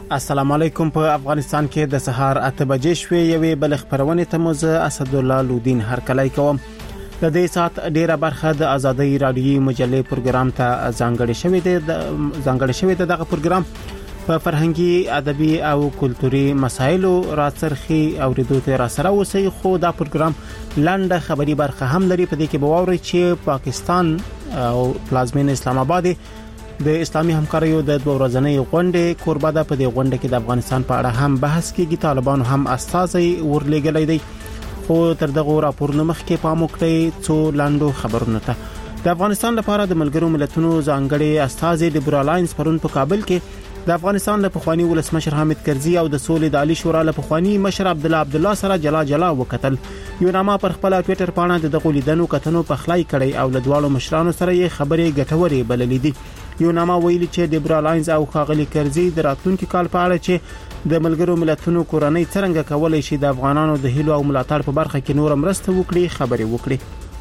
السلام علیکم. په افغانستان کې د سهار 8 بجې شوې یوې بل خبرونه ته موزه اسد الله لودین هر کله کوم. د دې سات ډیره برخه د ازادي رادیوي مجلې پروګرام ته ځانګړې شوې ده. دغه پروګرام په فرهنګي، ادبي او کلتوري مسایلو راڅرخي او ردو ته را سره وسی. خو دا پروګرام لاندې خبري برخه هم لري. په دې کې به ووري چې پاکستان او پلازمین اسلام آباد د اسلامي همکاریو د 2 ورځنۍ غونډې کوربه ده. په دې غونډه کې د افغانستان په اړه هم بحث کیږي. طالبانو هم استازي ورلېګلې دي. خو تر دغه راپورنو مخکې پام وکړئ څو لاندو خبرونه ته. د افغانستان لپاره د ملګرو ملتونو ځانګړي استازي لیبرالاینز پرون په کابل کې د افغانستان له پخوانی ولسمشر حامد کرزي او د سولې د عالی شورا له پخوانی مشر عبدالله سره جلا وکتل. یو نامه پر خپل ټوئیټر باندې د غولیدنو کتنو په خلای کړي او له دواړو مشرانو سره یې خبرې ګټورې بللې دي. یو نامه ویلي چې لیبرالاینز او خاغلی کرزي د راتلونکي کال په اړه چې د ملګرو ملتونو کورنۍ څنګه کولای شي د افغانانو د هیلو او ملاتړ په برخه کې نور مرسته وکړي خبرې وکړي.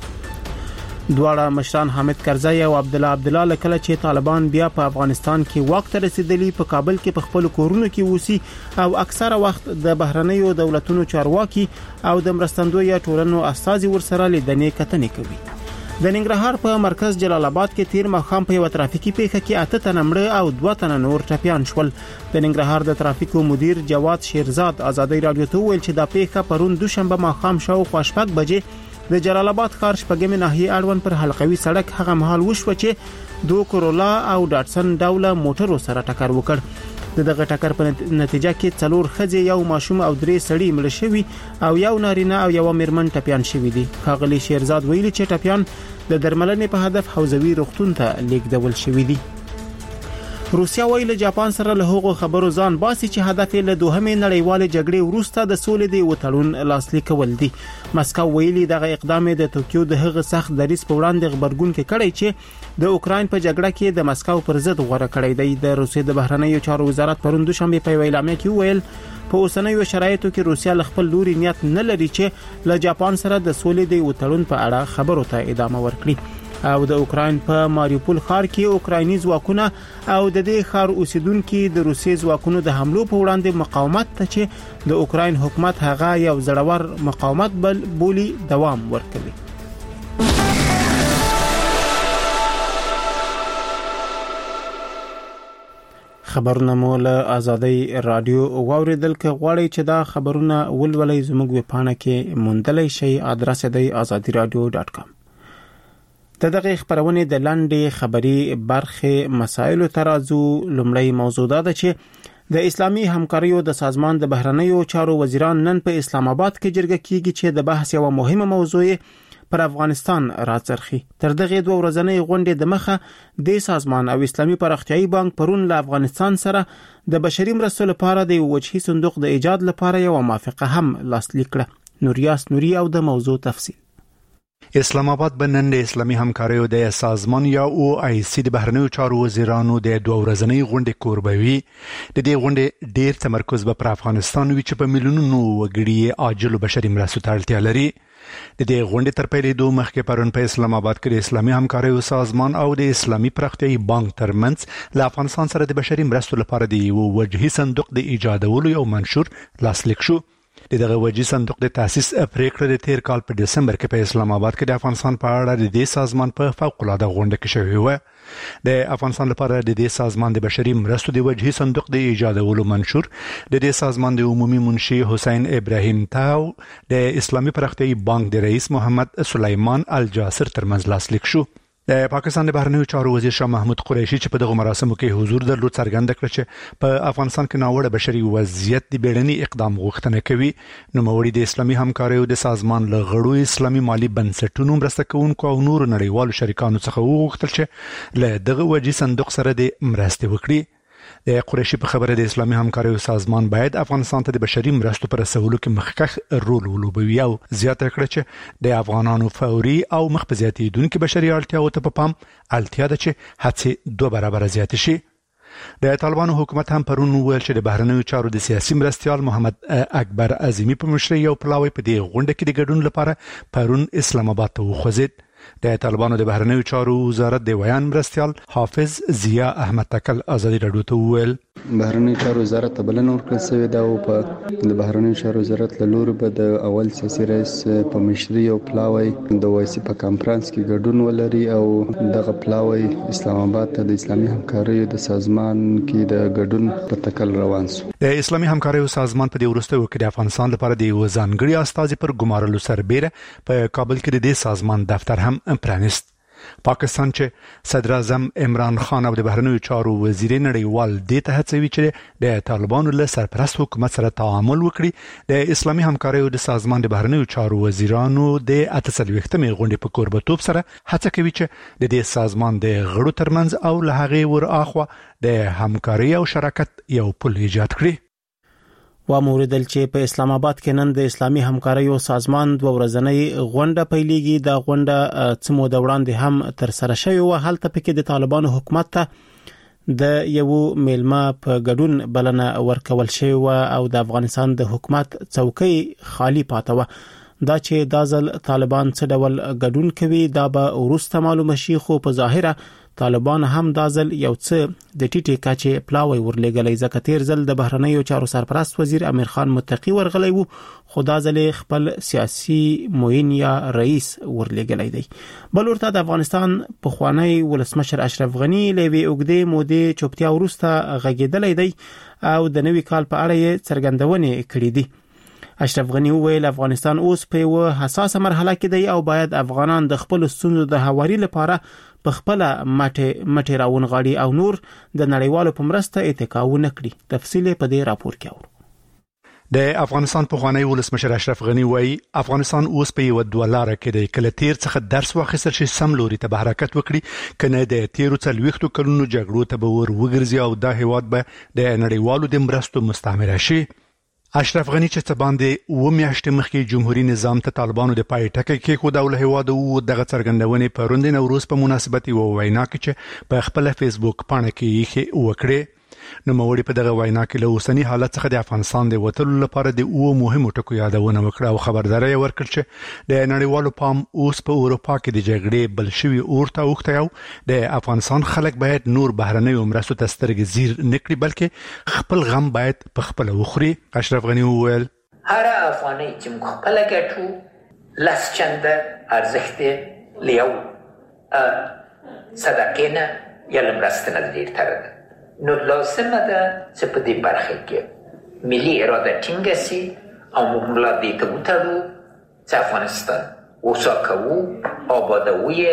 دواړه مشران حامد کرزي او عبدالله لکه چې طالبان بیا په افغانستان کې واک ته رسیدلی په کابل کې په خپل کورونو کې وسی او اکثره وخت د بهرنیو دولتونو چارواکي او د مرستندوی ټولنو استازي ورسره لیدنې کتنې کوي. د ننګرهار په مرکز جلال آباد کې تیر ماښام په یو ترافیکي پیښه کې 8 تنه مړه او 2 تنه نور ټپیان شول. د ننګرهار د ترافیکو مدیر جواد شیرزاد ازادي رادیو ته ویل چې دا پیښه پرون دوشنبه ماښام شاوخوا 6 بجې د جلال آباد ښار شپږمې ناحیه اړوند پر حلقوي سړک هغه مهال وشو چې 2 کورولا او ډاټسن ډوله موټرو سره ټکر وکړ. دغه ټکر په نتیجه کې 4 ښځې، یو ماشوم او 3 سړي مړ شوي او یو نارینه او یو میرمن ټپیان شوي دي. ښاغلي شیرزاد ویلي چې ټپیان د درملنې په هدف حوزوي روغتون ته لیږدول شوي دي. روسیا ویل جاپان سره له هغو خبرو ځان باسي چې هدف یې له دوهمې نړیوالې جګړې وروسته د سولې د وټړون لاسلیک کول دي. مسکو ویلي دغه اقدام د توکیو د هغه سخت دریځ په وړاندې خبرګون کې کړی چې د اوکراین په جګړه کې د مسکو پر ضد غوړه کړی دی. د روسیې د بهرنیو چارو وزارت پرون دوشنبه په اعلامیه کې ویل په اوسنیو شرایطو کې روسیا له خپل لوري نیت نه لري چې له جاپان سره د سولې د وټړون په اړه خبرو ته ادامه ورکړي. او د اوکراین په ماریوپول ښار کې اوکرایني ځواکونه او د دې ښار اوسیدونکو د روسي ځواکونو د حملو په وړاندې مقاومت ته چې د اوکراین حکومت هغه یو زړور مقاومت بولی دوام ورکوي. خبرونه مول ازادي رادیو واوریدل کې غواړي چې دا خبرونه ولولې زموږ وپاڼه کې موندلای شي. ادرس دی azadiradio.com. دغه خبرونه د لاندې خبري برخه مسایلو ترازو. لومړی موضوع ده چې د اسلامي همکاریو د سازمان د بهرنیو چارو وزیران نن په اسلام آباد کې جرګه کیږي چې د بحث یو مهمه موضوع پر افغانستان راڅرخي. تر دغه 2 ورځنۍ غونډې د مخه د سازمان او اسلامي پرختیايي بانک پرون له افغانستان سره د بشري مرستو لپاره د وجهي صندوق د ایجاد لپاره یو موافقه هم لاسلیک کړه. نوریاس نوري او د موضوع تفصیل. اسلام آباد بنن د اسلامي همکاریو د سازمان یا او آی سی د بهرنیو چارو وزیرانو د 2 ورځنۍ غونډې کوربوي. د دې غونډې ډیر تمرکز په افغانستان وی چې په میلیونونو وګړي عاجل بشري مرستو ته اړتیا لري. د دې غونډې تر پیلېدو مخکې پرون په اسلام آباد کې د اسلامي همکاریو سازمان او د اسلامي پرختیايي بانک ترمنځ له افغانستان سره د بشري مرستو لپاره د یو وجهي صندوق د ایجادولو یو منشور لاسلیک شو. دغه وجهي صندوق د تاسیس پریکړه د تیر کال په دسمبر کې په اسلام آباد کې د افغانستان په اړه د دې سازمان په فوق العاده غونډه کې شوې و. د افغانستان لپاره د دې سازمان د بشري مرستو د وجهي صندوق د ایجادولو منشور د دې سازمان د عمومي منشي حسین ابراهیم تاو د اسلامي پرختیايي بانک د رئیس محمد سلیمان الجاسر ترمنځ لاسلیک شو. د پاکستان د بهرنیو چارو وزیر شاه محمود قریشي چې په دغه مراسمو کې حضور درلود څرګنده کړ چې په افغانستان کې ناوړه بشري وضعیت د بیړني اقدام غوښتنه کوي. نوموړي د اسلامي همکاریو د سازمان له غړو اسلامي مالی بنسټونو مرسته کوونکو او نور نړیوالو شریکانو څخه وغوښتل چې له دغه وجهي صندوق سره د مرستې وکړي. د قریشي په خبره د اسلامي همکاریو سازمان باید افغانستان ته د بشري مرستو پر رسولو کې مخکښ رول ولوبوي او زیاته کړه چې د افغانانو فوري او مخ په زیاتېدونکو بشري اړتیاو ته په پام اړتیا ده چې هڅې 2 برابر زیات شي. د طالبانو حکومت هم پرون ویل چې د بهرنیو چارو د سیاسي مرستيال محمد اکبر عظیمی په مشرۍ یو پلاوی په دې غونډه کې د ګډون لپاره پرون اسلام آباد ته وخوځید. د طالبانو د بهرنیو چارو وزارت د ویان مرستيال حافظ ضیا احمد تکل ازادي رادیو ته ویل بهرنی چارو وزارت بلنه ورکړل شوې ده او په د بهرنی چارو وزارت له لوري به د اول سیاسي رئیس په مشرۍ او پلاوی د وایسي په کانفرنس کې ګډون ولري او دغه پلاوی اسلام آباد ته د اسلامي همکاریو د سازمان کې د ګډون په تکل روان شو. د اسلامي همکاریو سازمان په دې وروستیو کې د افغانستان لپاره د یو ځانګړي استازي پر ګمارلو سربېره په کابل کې د دې سازمان دفتر هم پرانیست. پاکستان چې صدر اعظم عمران خان او د بهرنیو چارو وزیر نړیوال دې ته هڅوي چې د طالبانو له سرپرست حکومت سره تعامل وکړي، د اسلامي همکاریو د سازمان د بهرنیو چارو وزیرانو د 48مې غونډې په کوربتوب سره هڅه کوي چې د دې سازمان د غړو ترمنځ او له هغې ورآخوا د همکاري او شراکت یو پل ایجاد کړي. و موردل چې په اسلام آباد کې نن د اسلامي همکاریو سازمان 2 ورځنۍ غونډه پیلېږي. د غونډه څه موده وړاندې هم تر سره شوې و. هلته پکې د طالبانو حکومت ته د یو میلمه په ګډون بلنه ورکول شوې و او د افغانستان د حکومت څوکۍ خالی پاتې و. دا چې د ځل طالبان څه ډول ګډون کوي دا به ورسته معلومه شي، خو په ظاهره طالبان هم د ځل یو څه د ټیټي کچې پلاوی ورلګلې. ځکه تیر ځل د بهرنیو چارو سرپرست وزیر امیر خان متقی ورغلی وو، خو دا ځل خپل سیاسي معین یا رئیس ورلګلې دی. بل ورته د افغانستان پخوانی ولسمشر اشرف غنی لوي اوګدې مودې چوپتیا ورسته غږیدلې دی او د نوي کال په اړه یې څرګندونې کړې دي. اشرف غنی وویل افغانستان اوس په یو حساسه مرحله کې دی او باید افغانان د خپل ستونزو د هواري لپاره په خپل مټه راون غاړي او نور د نړیوالو په مرسته اتکاونه کړي. تفصیل په دې راپور کې اورو. د افغانستان پخوانی ولسمشر اشرف غنی وایي افغانستان اوس په یو دوالاره کې دی، کله تیر څخه درس واخیستل شي سم لوري ته به حرکت وکړي، کنه د تیرو 40 کلونو جګړو ته به ور وګرځي او دا هیواد به د نړیوالو د مرستو مستعمره شي. اشرف غنی چې څه باندې و میاشتې مخکې جمهوریت نظام ته طالبانو د پای ټکی کې خو د هیواد او دغه څرګندونې په روند نوروز په مناسبت یو وینا کې چې په خپل فیسبوک پاڼه کې یې وکړه. نو موري په دغه وینا کې له اوسنی حالت څخه د افغانستان د وټلو لپاره د مهمو ټکو یادونه وکړه او خبرداري ورکړه چې د نړیوالو پام اوس په اروپا کې د جګړې بل شوی اورته اوخته یو د افغانستان خلک باید نور بهرنۍ مرستو ته سترګې زیر نکړي بلکې خپل غم باید په خپل وخوري. اشرف غنی وویل هر افغاني چې موږ خپل ګټو لاس چنده ارزښت لیو صدقینه یا لمرستنه ډیر تر نو لازمه ده چې په دې برخه کې ملي اراده ټینګه سي او موږ ملا دې ته وتړو چې افغانستان وساکو آبادوي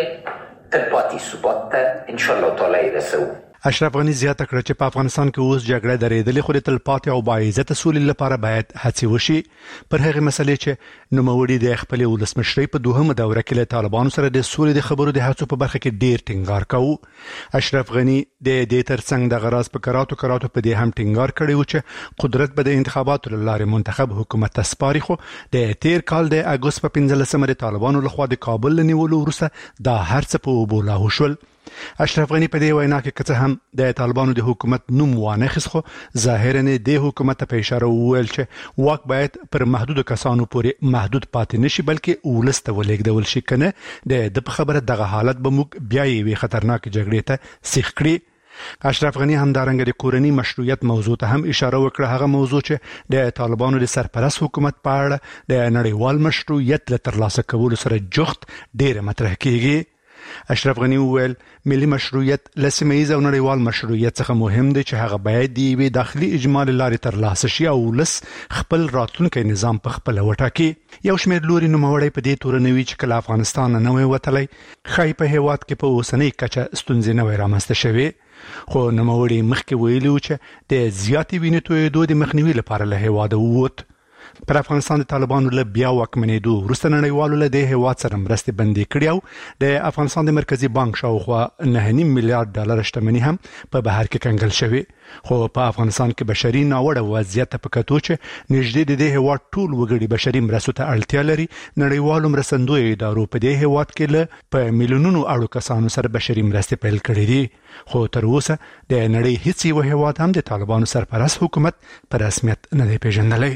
تلپاتې ثبات ته ان شاء الله تعالی رسو. اشرف غنی زیاته کړه چې په افغانستان کې اوس جګړه درېدلې خو د تلپاتې او باعزت سولې لپاره باید هڅې وشي. پر هغه مسلې چې نوموړي د خپل ولسمشرۍ په دوهمه دوره کې له طالبانو سره د سولې د خبرو د هڅو په برخه کې ډیر ټینګار کاوه. اشرف غنی د دې ترڅنګ د غراض په کراتو په دې هم ټینګار کړی و چې قدرت به د انتخاباتو لپاره منتخب حکومت ته سپاري، خو د تیر کال د اگست په 15مه د طالبانو لخوا د کابل نیولو وروسته دا هرڅه په وبولا شول. اشرف غنی په دې وینا کې کڅه هم د طالبانو د حکومت نوم وانه خسخو ظاهرا د حکومت په اشاره وویل چې واک باید پر محدود کسانو پورې محدود پاتې نشي بلکې ولسته ولېږدول شي، کنه د خبره دغه حالت به موږ بیا یې خطرناک جګړې ته سیخ کړي. اشرف غنی هم دارنګ د کورنی مشروعیت موضوع ته هم اشاره وکړه، هغه موضوع چې د طالبانو د سرپرست حکومت په اړه د نړیوال مشروعیت له ترلاسه کولو سره جوخت ډیر مطرح کیږي. اشرف غنی وویل ملي مشروعیت لسمه ایز او نړیوال مشروعیت څخه مهم دی چې هغه باید دی داخلي اجماع لارې ترلاسه شي او لس خپل راتلونکي نظام په خپل وټاکي. یو شمېر لوري نوموړی په دې تورنوي چې کله افغانستان نه وي وتلی خای په هیواد کې په اوسنۍ کچه ستونزې نه وي رامنځته شوي، خو نوموړی مخکې ویلي و چې د زیاتې وینې تویېدو د مخنیوي لپاره له هیواده ووت. پر افغانستان د طالبانو له بیا واکمنېدو وروسته نړیوالو له دې هیواد سره مرستې بندي کړې او د افغانستان د مرکزی بانک شاوخوا 9.5 میلیارډ ډالر شتمنۍ هم په بهر کې کنګل شوې، خو په افغانستان کې بشري ناوړه وضعیت په کتو چې نږدې د دې هیواد ټول وګړي بشري مرستو ته اړتیا لري، نړیوالو مرستندوی ادارو په دې هیواد کې له په میلیونونو اړو کسانو سره بشري مرستې پیل کړې دي، خو تر اوسه د نړۍ هیڅ یو هیواد هم د طالبانو سرپرست حکومت په رسمیت نه دی پیژندلی.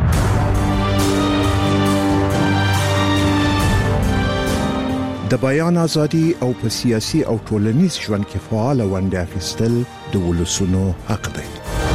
د بیان ازادي او په سیاسي او ټولنیز ژوند کې فعال ونډه اخیستل د ولسونو حق دی.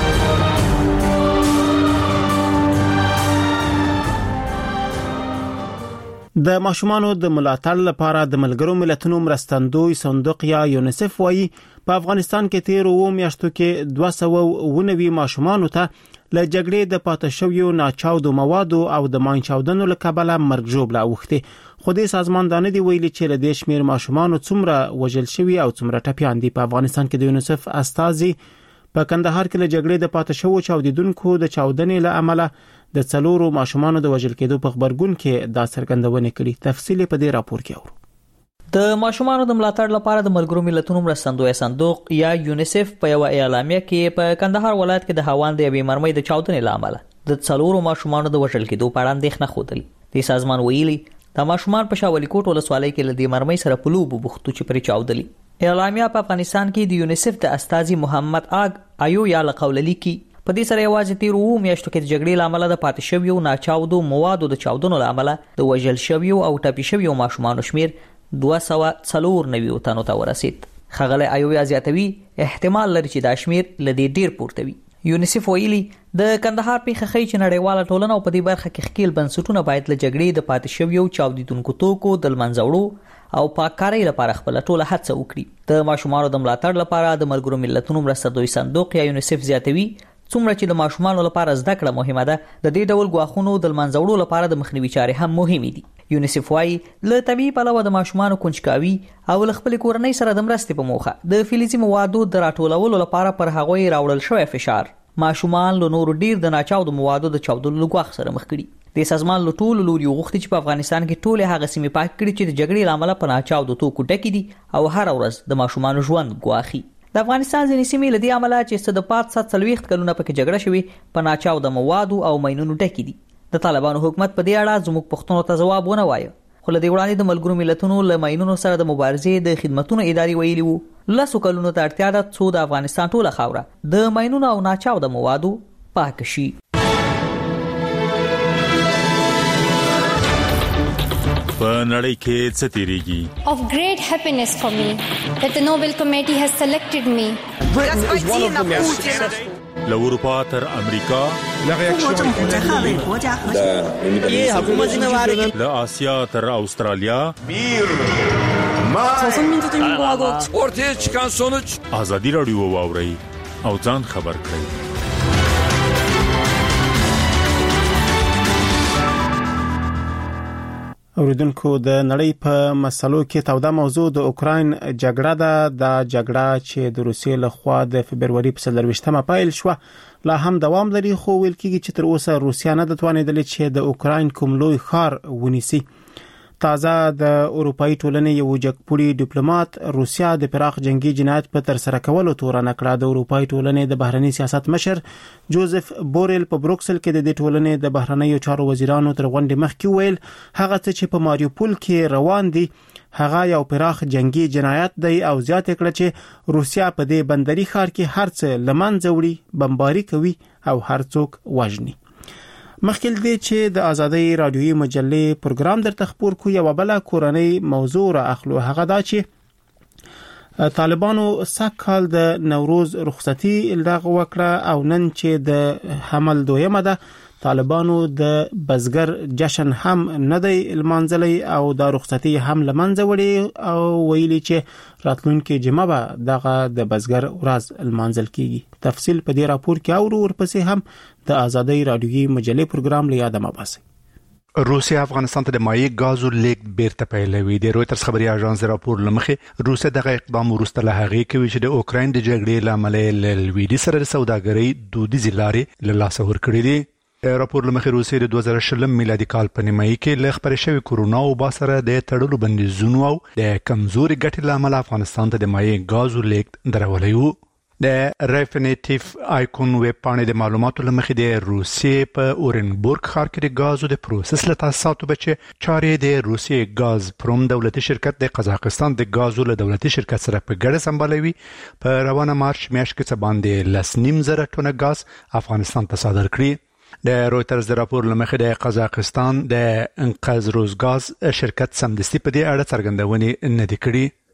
د ماشومانو د ملاتړ لپاره د ملګرو ملتونو مرستندوی صندوق یا یونیسف وايي په افغانستان کې تیر 2 میاشتو کې 290 ماشومانو ته له جګړې د پاتې شویو ناچاودو موادو او د ماین چاودنو له کبله مرګ ژوبله اوښتي خو د سازمان دانه دی ویلي چې له دې شمیر ماشومانو څومره وژل شوی او څومره ټپیان دي. په افغانستان کې د یونیسف استازي په کندهار کې له جګړې د پاتې شوو چاودیدونکو د چاودنې له امله د 4 ماشومانو د وژل کېدو په خبرګون کې دا څرګندونه کړي. تفصیل په دې راپور کې اورو. د ماشومانو د ملاتړ لپاره د ملګرو ملتونو مرستندوی صندوق یا یونیسف په یو اعلامیه کې په کندهار ولایت کې د هاوند یوې مرمۍ د چاودنې له امله د 4 ماشومانو د وژل کېدو په اړه اندېښنه ښودلې. د سازمان ویلي د ماشومان په شاولي کوټ ولسوالۍ کې له دې مرمۍ سره په لوبو بوختو چې پرې چاودلې. اعلامیه په افغانستان کې د یونیسف د استازي محمد آیو یا لقوللی کې په دې سره یوازې تیر 2 میاشتو کې د جګړې لامل د پاتې شویو ناچاودو موادو د چاودنو لامل د وژل شویو او ټپي شویو ماشومانو شمیر 294 تنو ته ورسید. خغله آیو زیاتوي احتمال لري چې دا شمیر لدی ډیر پورته وي. یونیسف ویلي د کندهار په خخې چې نړیواله ټولنه په دې برخه کې خپل بنسټونه باید له جګړې د پاتې شویو چاودیدونکو توکو د منځوړو او پاککارۍ لپاره خپل ټوله هڅه وکړي. د ماشومانو د ملاتړ لپاره د ملګرو ملتونو مرستندوی صندوق یا یونیسف زیاتوي څومره چې د ماشومانو لپاره زده کړه مهمه ده د دې ډول غواخونو د منځوړو لپاره د مخنیوي چارې هم مهمې دي. یونیسف وايي له طبيعي پلوه د ماشومانو کنجکاوي او له خپل کورنۍ سره د مرستې په موخه د فلزي موادو د راټولولو لپاره پر هغوی راوړل شوی فشار ماشومان له نور ډیر د ناچاودو موادو د چاودلو غواخ سره مخ کړي. د سازمان له ټولو لوري غوښتي چې په افغانستان کې ټول هغه سیمې پاک کړي چې د جګړې لامل په ناچاودو توکو ډکې دي او هر ورځ د ماشومان ژوند غواخي. د افغانستان ځینې سیمې له دې امله چې څه د 540 کلونه پکې جګړه شوې په ناچاودو موادو او ماینونو ډکې دي. د طالبانو حکومت په دې اړه زموږ پښتنو ته ځواب ونه وایي. خو له دې وړاندې د ملګرو ملتونو له ماینونو سره د مبارزې د خدماتو ادارې ویلي وو 10 کلونو ته اړتیا ده چې د افغانستان ټوله خاوره د ماینونو او ناچاودو موادو پاک شي. په نړۍ کې څه تیریږي؟ Of great happiness for me that the Nobel Committee has selected me. له اروپا تر امریکا، له آسیا تر استرالیا، ortaya çıkan sonuç ازادي رادیو واوري او ځان خبر کړئ. اوریدونکو د نړۍ په مسلو کې توده موضوع د اوکراین جګړه ده. د جګړه چې د روسیې لخوا د فبرवरी په 23مه پیل شو لا هم دوام لري خو ویل کېږي چې تر اوسه روسیا نه توانیدلې چې د اوکراین کوم لوی ښار ونیسي. تازه د اروپאי ټولنې یو جګپوړي ډیپلوماټ روسیا د پراخ جنگي جنایت په تر سره کولو تورن کړه. د اروپאי ټولنې د بهرنی سیاست مشر جوزف بورل په بروکسل کې د ټولنې د بهرنیو چارو وزیرانو تر غونډې مخکې ویل هغه څه چې په ماریوپول کې روان دي هغه یو پراخ جنگي جنایت دی او زیاته کړه چې روسیا په دې بندري ښار کې هر څه لمنځه وړي، بمباري کوي او هر څوک وژني. مخکې دې چې د ازادۍ رادیوي مجلې پروګرام درته خبر کو یو بل کورنۍ موضوع را اخلو. هغه دا چې طالبانو سکهال د نوروز رخصتي لغوه وکړه او نن چې د حمل دویمه ده طالبانو د بزګر جشن هم نه دی المنځلي او د رخصتي هم لمنځه وړي او ویلي چې راتلونکي جمعه به دغه د بزګر ورځ المنځل کیږي. تفصیل په دې راپور کې او ورپسې هم د ازادۍ رادیوي مجلې پروګرام لیاده مباسي. روسیا افغانستان ته د مایع غازو لیک بیرته پیلوي. د رويټرز خبري اژانس راپور لمخې روسیا دغه اقدام ورسته له هغه کوي چې د اوکراین د جګړې لامل له لویدي سره د سوداګرۍ دودیز لارې له لاسه ورکړې دي. راپور لمخې روسیا د 2020 میلادي کال په نیمایي کې له خبرې شوی کورونا وبا سره د تړلو بندیزونو او د کمزوري ګټې لامل افغانستان ته د مایع غازو لیک درولې وو. د ریفینیټیف آیکون ویب پاڼې د معلوماتو لمخې د روسیې په اورنبورګ ښار کې د غازو د پروسس له تاسیساتو بچ چارې د روسیې غاز پروم دولتي شرکت د قزاقستان د غازو له دولتي شرکت سره په ګډه سمبالوي. په روانه مارچ میاشت کې باندې 1.5 ټنه غاز افغانستان ته صادر کړی. د رويټرز د راپور لمخې د قزاقستان د انقاذ روزګاز شرکت سمدستي په دې اړه څرګندونې نه دي کړې.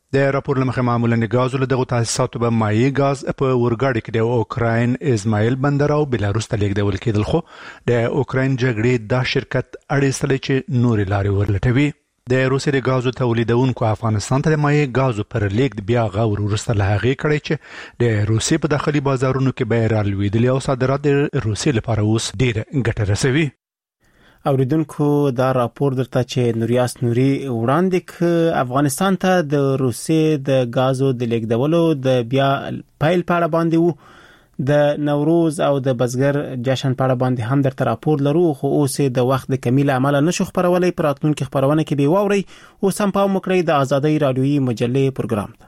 د راپور لمخه معمولا غاز له دغه تاسیساتو به مایع غاز په ورګاډي کې د اوکراین اسماعیل بندر او بلاروس ته لیږدول کېدل، خو د اوکراین جګړې دا شرکت اړیستل چې نورې لارې ورلټوي. د روسي د غازو تولیدونکو افغانستان ته د مایع غازو پر لیږد بیا غوړ ورسته له هغې کړی چې د روسي په داخلي بازارونو کې به رالوېدلي او صادرات د روسي لپاره اوس ډېره ګټه رسوي. اوریدونکو دا راپور درته چې نوریاس نوري وړاندې ک افغانستان ته د روسیې د غازو د لیږدولو د بیا پایل پاړه باندې وو د نوروز او د بزګر جشن پاړه باندې هم درته راپور لرو، خو اوس د وخت د کمیل عمل نشو خبرولای. پراتونکو خبرونه کې به واوري او سم پام وکړئ د آزادۍ رادیويي مجلې پروګرام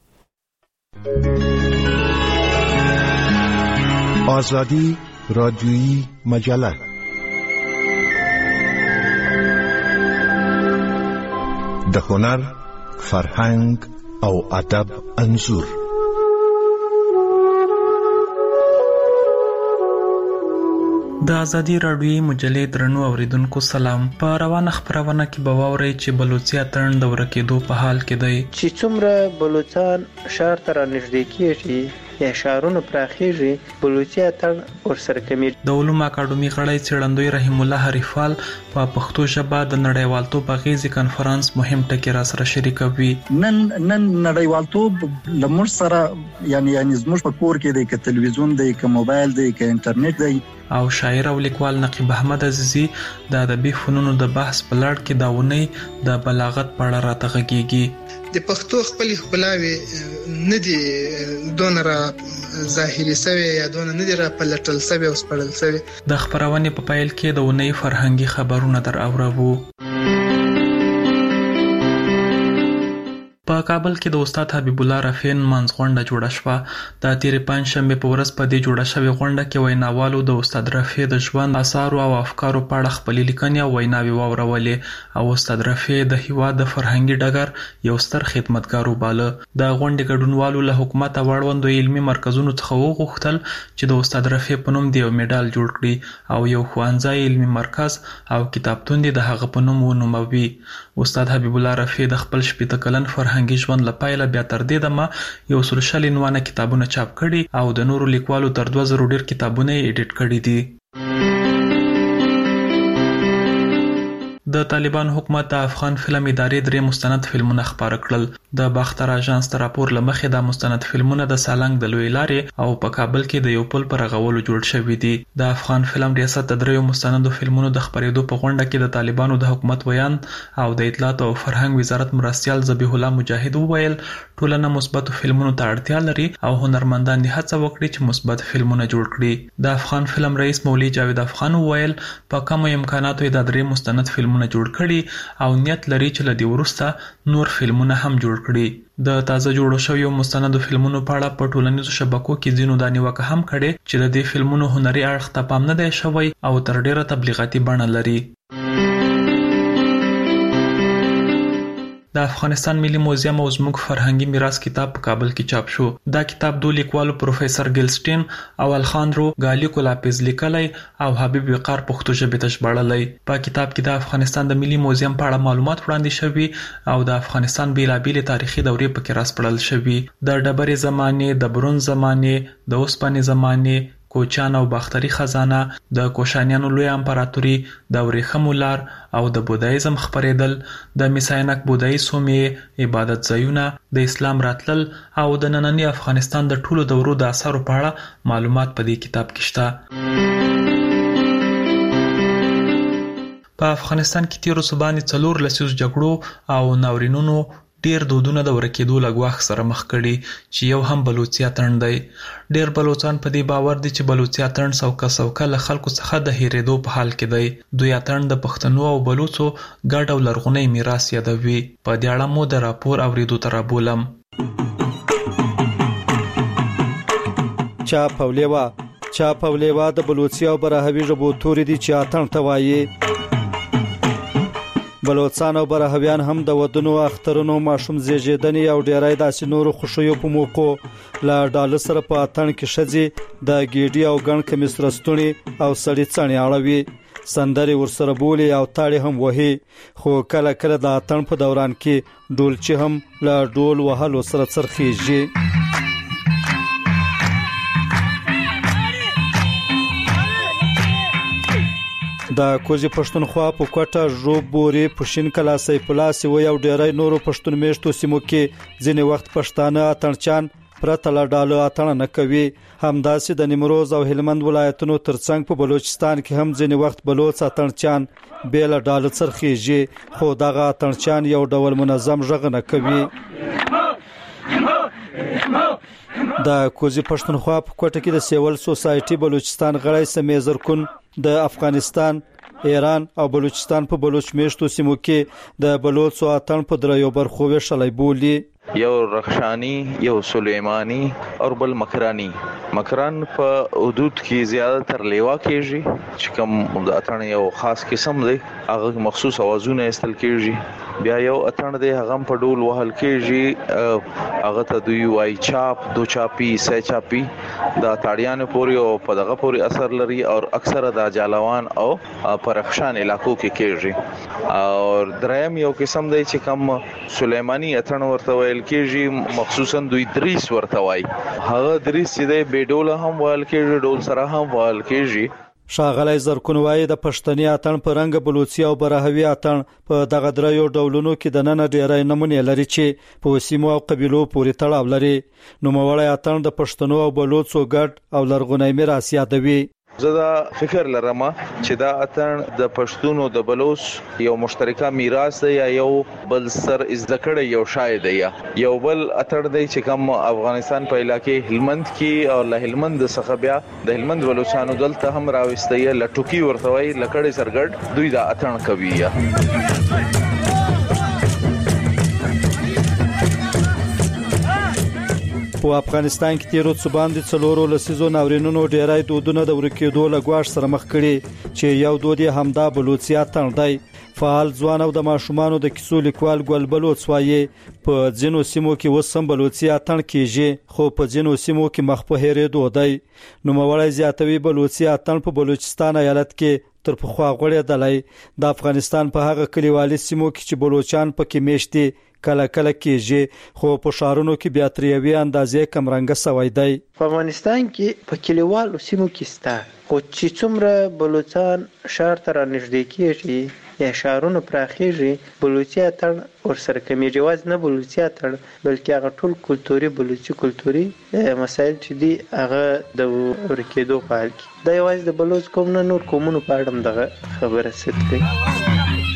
ته. آزادی رادیويي مجله د هنر، فرهنګ او ادب انځور. د آزادۍ رادیويي مجلې درنو اوریدونکو سلام. په روانه خبرونه کې به واورئ چې بلوچستان اتن د ورکېدو په حال کې دی، چې څومره بلوچستان شهر ته نږدې کېږي یا شهرونو پراخېږي، بلوچستان اتن ورسره کمی. د علوم اکاډمي غړی څېړندوی رحیم الله حریفال په پښتو ژبه د نړیوالتوب غیزي کانفرنس مهم ټکی را سره شریکوي. نن نړیوالتوب لمر سره یعنی زموږ په کور کې د تلویزیون دی، ک موبایل دی، ک انټرنیټ دی. او شاعر او لیکوال نقیب احمد عزیزی د ادبي فنونو د بحث په لړ کې دا ونی د بلاغت په اړه راته غږیږي. د پښتو خپل خپلاوي نه دي دون را ظاهري سوي یا دون نه دي را پلټل سوي او سپړل سوي. د خبرونه په پایل کې د ونی فرهنګي خبرونه در اورو. په کابل کې د استاد حبیب الله رفین منځغونډه جوړه شوه. د تیر پنځشنبه په ورځ په دې جوړه شوې غونډه کې ویناوالو د استاد رفیع د ژوند آثار او افکارو په اړه خپل لیکنې او ویناوي واورولې او استاد رفیع د هیواد د فرهنګي ډګر یو ستر خدمتګار وباله. د غونډې ګډونوالو له حکومت او اړوندو علمي مرکزونو څخه وغوښتل چې د استاد رفیع په نوم د یو میډال جوړ کړي او یو ښوونځی، علمي مرکز او کتابتون د هغه په نوم ونوموي. استاد حبیب الله رفیع د خپل 70 کلن فرهنګي ژوند لپاره بیا تر دې دمه یو 190 کتابونه چاپ کړي او د نورو لیکوالو تر 2000 ډیر کتابونه ایډیټ کړي دي. د طالبان حکومت د افغان فلم ادارې 3 مستند فلمونه خپاره کړل. د باختر اژانس تر راپور لمخې د مستند فلمونه د سالنګ د لوی لارې او په کابل کې د یو پل پر غولو جوړ شوی دي. د افغان فلم ریاست د 3 مستند فلمونو د خپرېدو په غونډه کې د طالبانو د حکومت ویان او د اطلاعات او فرهنګ وزارت مرستيال ذبیح الله مجاهد وویل ټولنه مثبت فلمونو ته اړتیا لري او هنرمندان یې هڅه وکړي چې مثبت فلمونه جوړ کړي. د افغان فلم رئیس مولوی جاوید افغان وویل په کوم امکاناتو د 3 مستند فلمونه جوړ کړي او نیت لري چې لدی ورسته نور فلمونه هم جوړ کړي. د تازه جوړو شویو مستندو فلمونو په اړه په ټولنیزو شبکو کې ځینو دا نیوکه هم کړې چې د دې فلمونو هنري اړخ ته پام نه دی شوی او تر ډیره تبلیغاتي بڼه لري. د افغانستان ملي موزیم او زموږ فرهنګي میراث کتاب په کابل کې چاپ شو. دا کتاب دوه لیکوالو پروفیسور ګلسټین او الخاندرو ګالیکو لاپیز لیکلی او حبیب وقار پښتو ژبې ته ژباړلی. په کتاب کې د افغانستان د ملي موزیم په اړه معلومات وړاندې شوي او د افغانستان بیلابیلې تاریخي دورې پکې راسپړل شوي. د ډبرې زمانې، د برونز زمانې، د اوسپنې زمانې، کوچان او باختري خزانه، د کوشانیانو لوی امپراتوري، د ورېښمو لار او د بودایزم خپرېدل، د میساینک بودایي سومې، عبادت ځایونه، د اسلام راتلل او د ننني افغانستان د ټولو دورو د اثارو په اړه معلومات په دې کتاب کې شته. په افغانستان کې تیرو صوبانې 4 لسیزو جګړو او ناورینونو ډیر دودونه د ورکېدو لګواخ سره مخ کړي چې یو هم بلوچي اتن دی. ډیر بلوچان په دې باور دي چې بلوچي اتن سوکه له خلکو څخه د هېرېدو په حال کې دی. دوی اتن د پښتنو او بلوچو ګډ او لرغونی میراث یادوي. په دې اړه مو د راپور اوریدو ته رابولم. چاپ او لیوا د بلوچي او براهوي ژبو توري دي چې اتن ته وایي. بلوچستان او براهویان هم د ودونو، اخترونو، ماشوم زیږیدنې او ډیری داسې نورو خوښیو په موقعو له ډاله سره په اتن کې ښځې د ګیډي او ګڼ کمیس رستونې او سړي څڼې اړوي. سندري ورسره بولي او تاړي هم وهي خو کله کله د اتن په دوران کې ډولچي هم لا ډول وهلو سره څرخيږي. د کوزي پښتونخوا په کوټه ژوب بوري پښین کلا سیف الله سی و یو ډیرای نورو پښتون میشتو سیمو کې ځینې وخت پښتانه اتنچان پرته لا ډالو اتن نه کوي. همداسې د نیمروز او هلمند ولایتونو ترڅنګ په بلوچستان کې هم ځینې وخت بلوچ اتنچان بیل ډالو څرخيږي خو دغه اتنچان یو ډول منظم ژغ نه کوي. د کوزي پښتونخوا په کوټه کې د سیول سوسایټي بلوچستان غړی سمیزر کن د افغانستان، ایران او بلوچستان په بلوچ میشتو سیمو کې د بلوچ اتن په دریو برخو وشلای بولی. یو رخشانی، یو سلیمانی او بل مکرانی. مکران په حدود کې زیاده تر لیوا کېږي چې کوم د اتن یو خاص قسم دی، هغه مخصوص اوازونه استل کېږي. بیا یو اتن دی هغه په ډول وهل کېږي، هغه ته دوی وای چاپ، دو چاپی، سه چاپی. دا تاړیان پوري او په دغه پوري اثر لري او اکثره د جالوان او پرخشان علاقو کې کېږي. او دریم یو قسم دی چې کوم سلیمانی اتن ورته ویل کېږي، مخصوصا دوی دریس ورته وای. هغه دریس چې دی بیډول هم ویل کېږي، ډول سره هم ویل کېږي. شاغلی زرکون وای د پښتني اتن په رنګ بلوچي او برهوي اتن په دغه درایو ډولونو کې د نن ډیرای نمونه لري چې په سیمو او قبيلو پورې تړاو لري. نو موړی اتن د پښتنو او بلوچو ګډ او لرغونی میراث یادوي. زه دا فکر لرم چې دا اتن د پښتونو د بلوچ یو مشترکه میراث دی یا یو بل سر ازدکړه یو شاید دی. یو بل اتن دی چې کوم افغانستان په علاقې هلمند کې او له هلمند څخه بیا د هلمند بلوچستانو دلته هم راوستي لټوکی ورته وای لکړې سرګړ دوی دا اتن کوي. په افغانستان کې تیرو څو باندې څلورو لسیزو ناورینونو ډیرای دودونه د ورکېدو لګواش سره مخ کړي چې یو دود یې همدا بلوچستان تن دی. فعال ځوان او د ماشومانو د کیسو لیکوال ګل بلوچ وایي په ځینو سیمو کې وسم بلوچستان کېږي خو په ځینو سیمو کې مخ په هېرېدو دی. نو موړی زیاتوي بلوچستان په بلوچستان ایالت کې تر پخوا غوړېدلی. د افغانستان په هغه کلیوالي سیمو کې چې بلوچان پکې میشتي کله کله کېږي خو په شهرونو کې بیا تریوي اندازې کم رنګه سوی دی. په افغانستان کې په کلیوالو سیمو کې ستا خو چې څومره بلوچان شهر ته رانږدې کېږي یا شهرونه پراخېږي بلوچي اتن ورسره کمیږي. یوازې نه بلوچي اتن بلکې هغه ټول کلتوري بلوچي مسایل چې دي هغه د ورکېدو په حال کې. دا یوازې د بلوچ قوم نه نور قومونو په اړه هم دغه خبره ست کوي.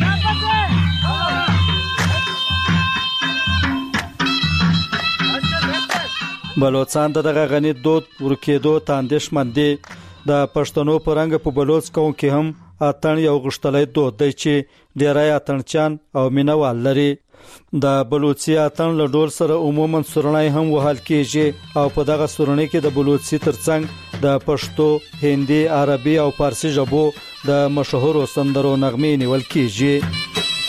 بلوچستان دغه غني دود ورکېدو ته اندېښمن دي. د پښتنو په رنګ په بلوچ قوم کې هم اتن یو غشتلای دود دی چې ډیرای اتنچان او مینوال لري. د بلوچي اتن له ډول سره عموما سورنۍ هم وهل کېږي او په دغه سورنۍ کې د بلوچي ترڅنګ د پښتو، هندي، عربي او فارسي ژبو د مشهورو سندرو نغمې نیول کېږي.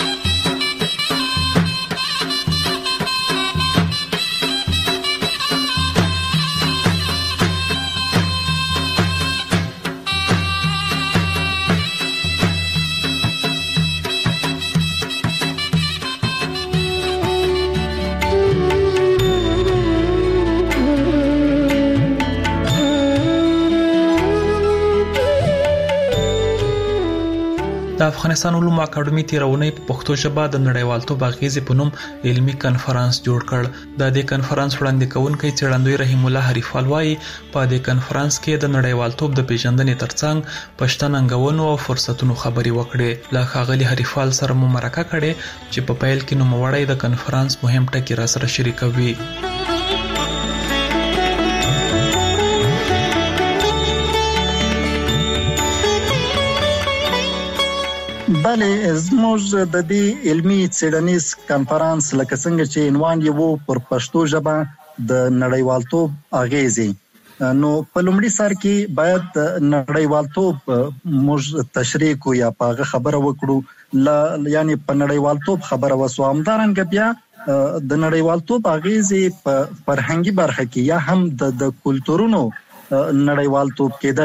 د افغانستان علومو اکاډمي تیرونی په پښتو ژبه د نړیوالتوب اغیزې په نوم علمي کنفرانس جوړ کړ. د دې کنفرانس وړاندې کوونکی څېړندوی رحیم الله حریفال وایي په دې کنفرانس کې د نړیوالتوب د پیژندنې ترڅنګ پښتو ننګونو او فرصتونو خبري وکړې. له ښاغلي حریفال سره مو مرکه کړې چې په پیل کې نوموړی د کنفرانس مهم ټکي را سره شریکوي. بله زموږ د دې علمي څېړنیز کنفرانس لکه څنګه چې عنوان یې وو پر پښتو ژبه د نړیوالتوب اغیزې، نو په لومړي سر کې باید نړیوالتوب موږ تشریح کو یا په خبره وکړو، یعنی په نړیوالتوب خبره وسو. همدارنګه بیا د نړیوالتوب اغیزې په فرهنګي برخه کې یا هم د کلتورونو نړیوالتوب کېدل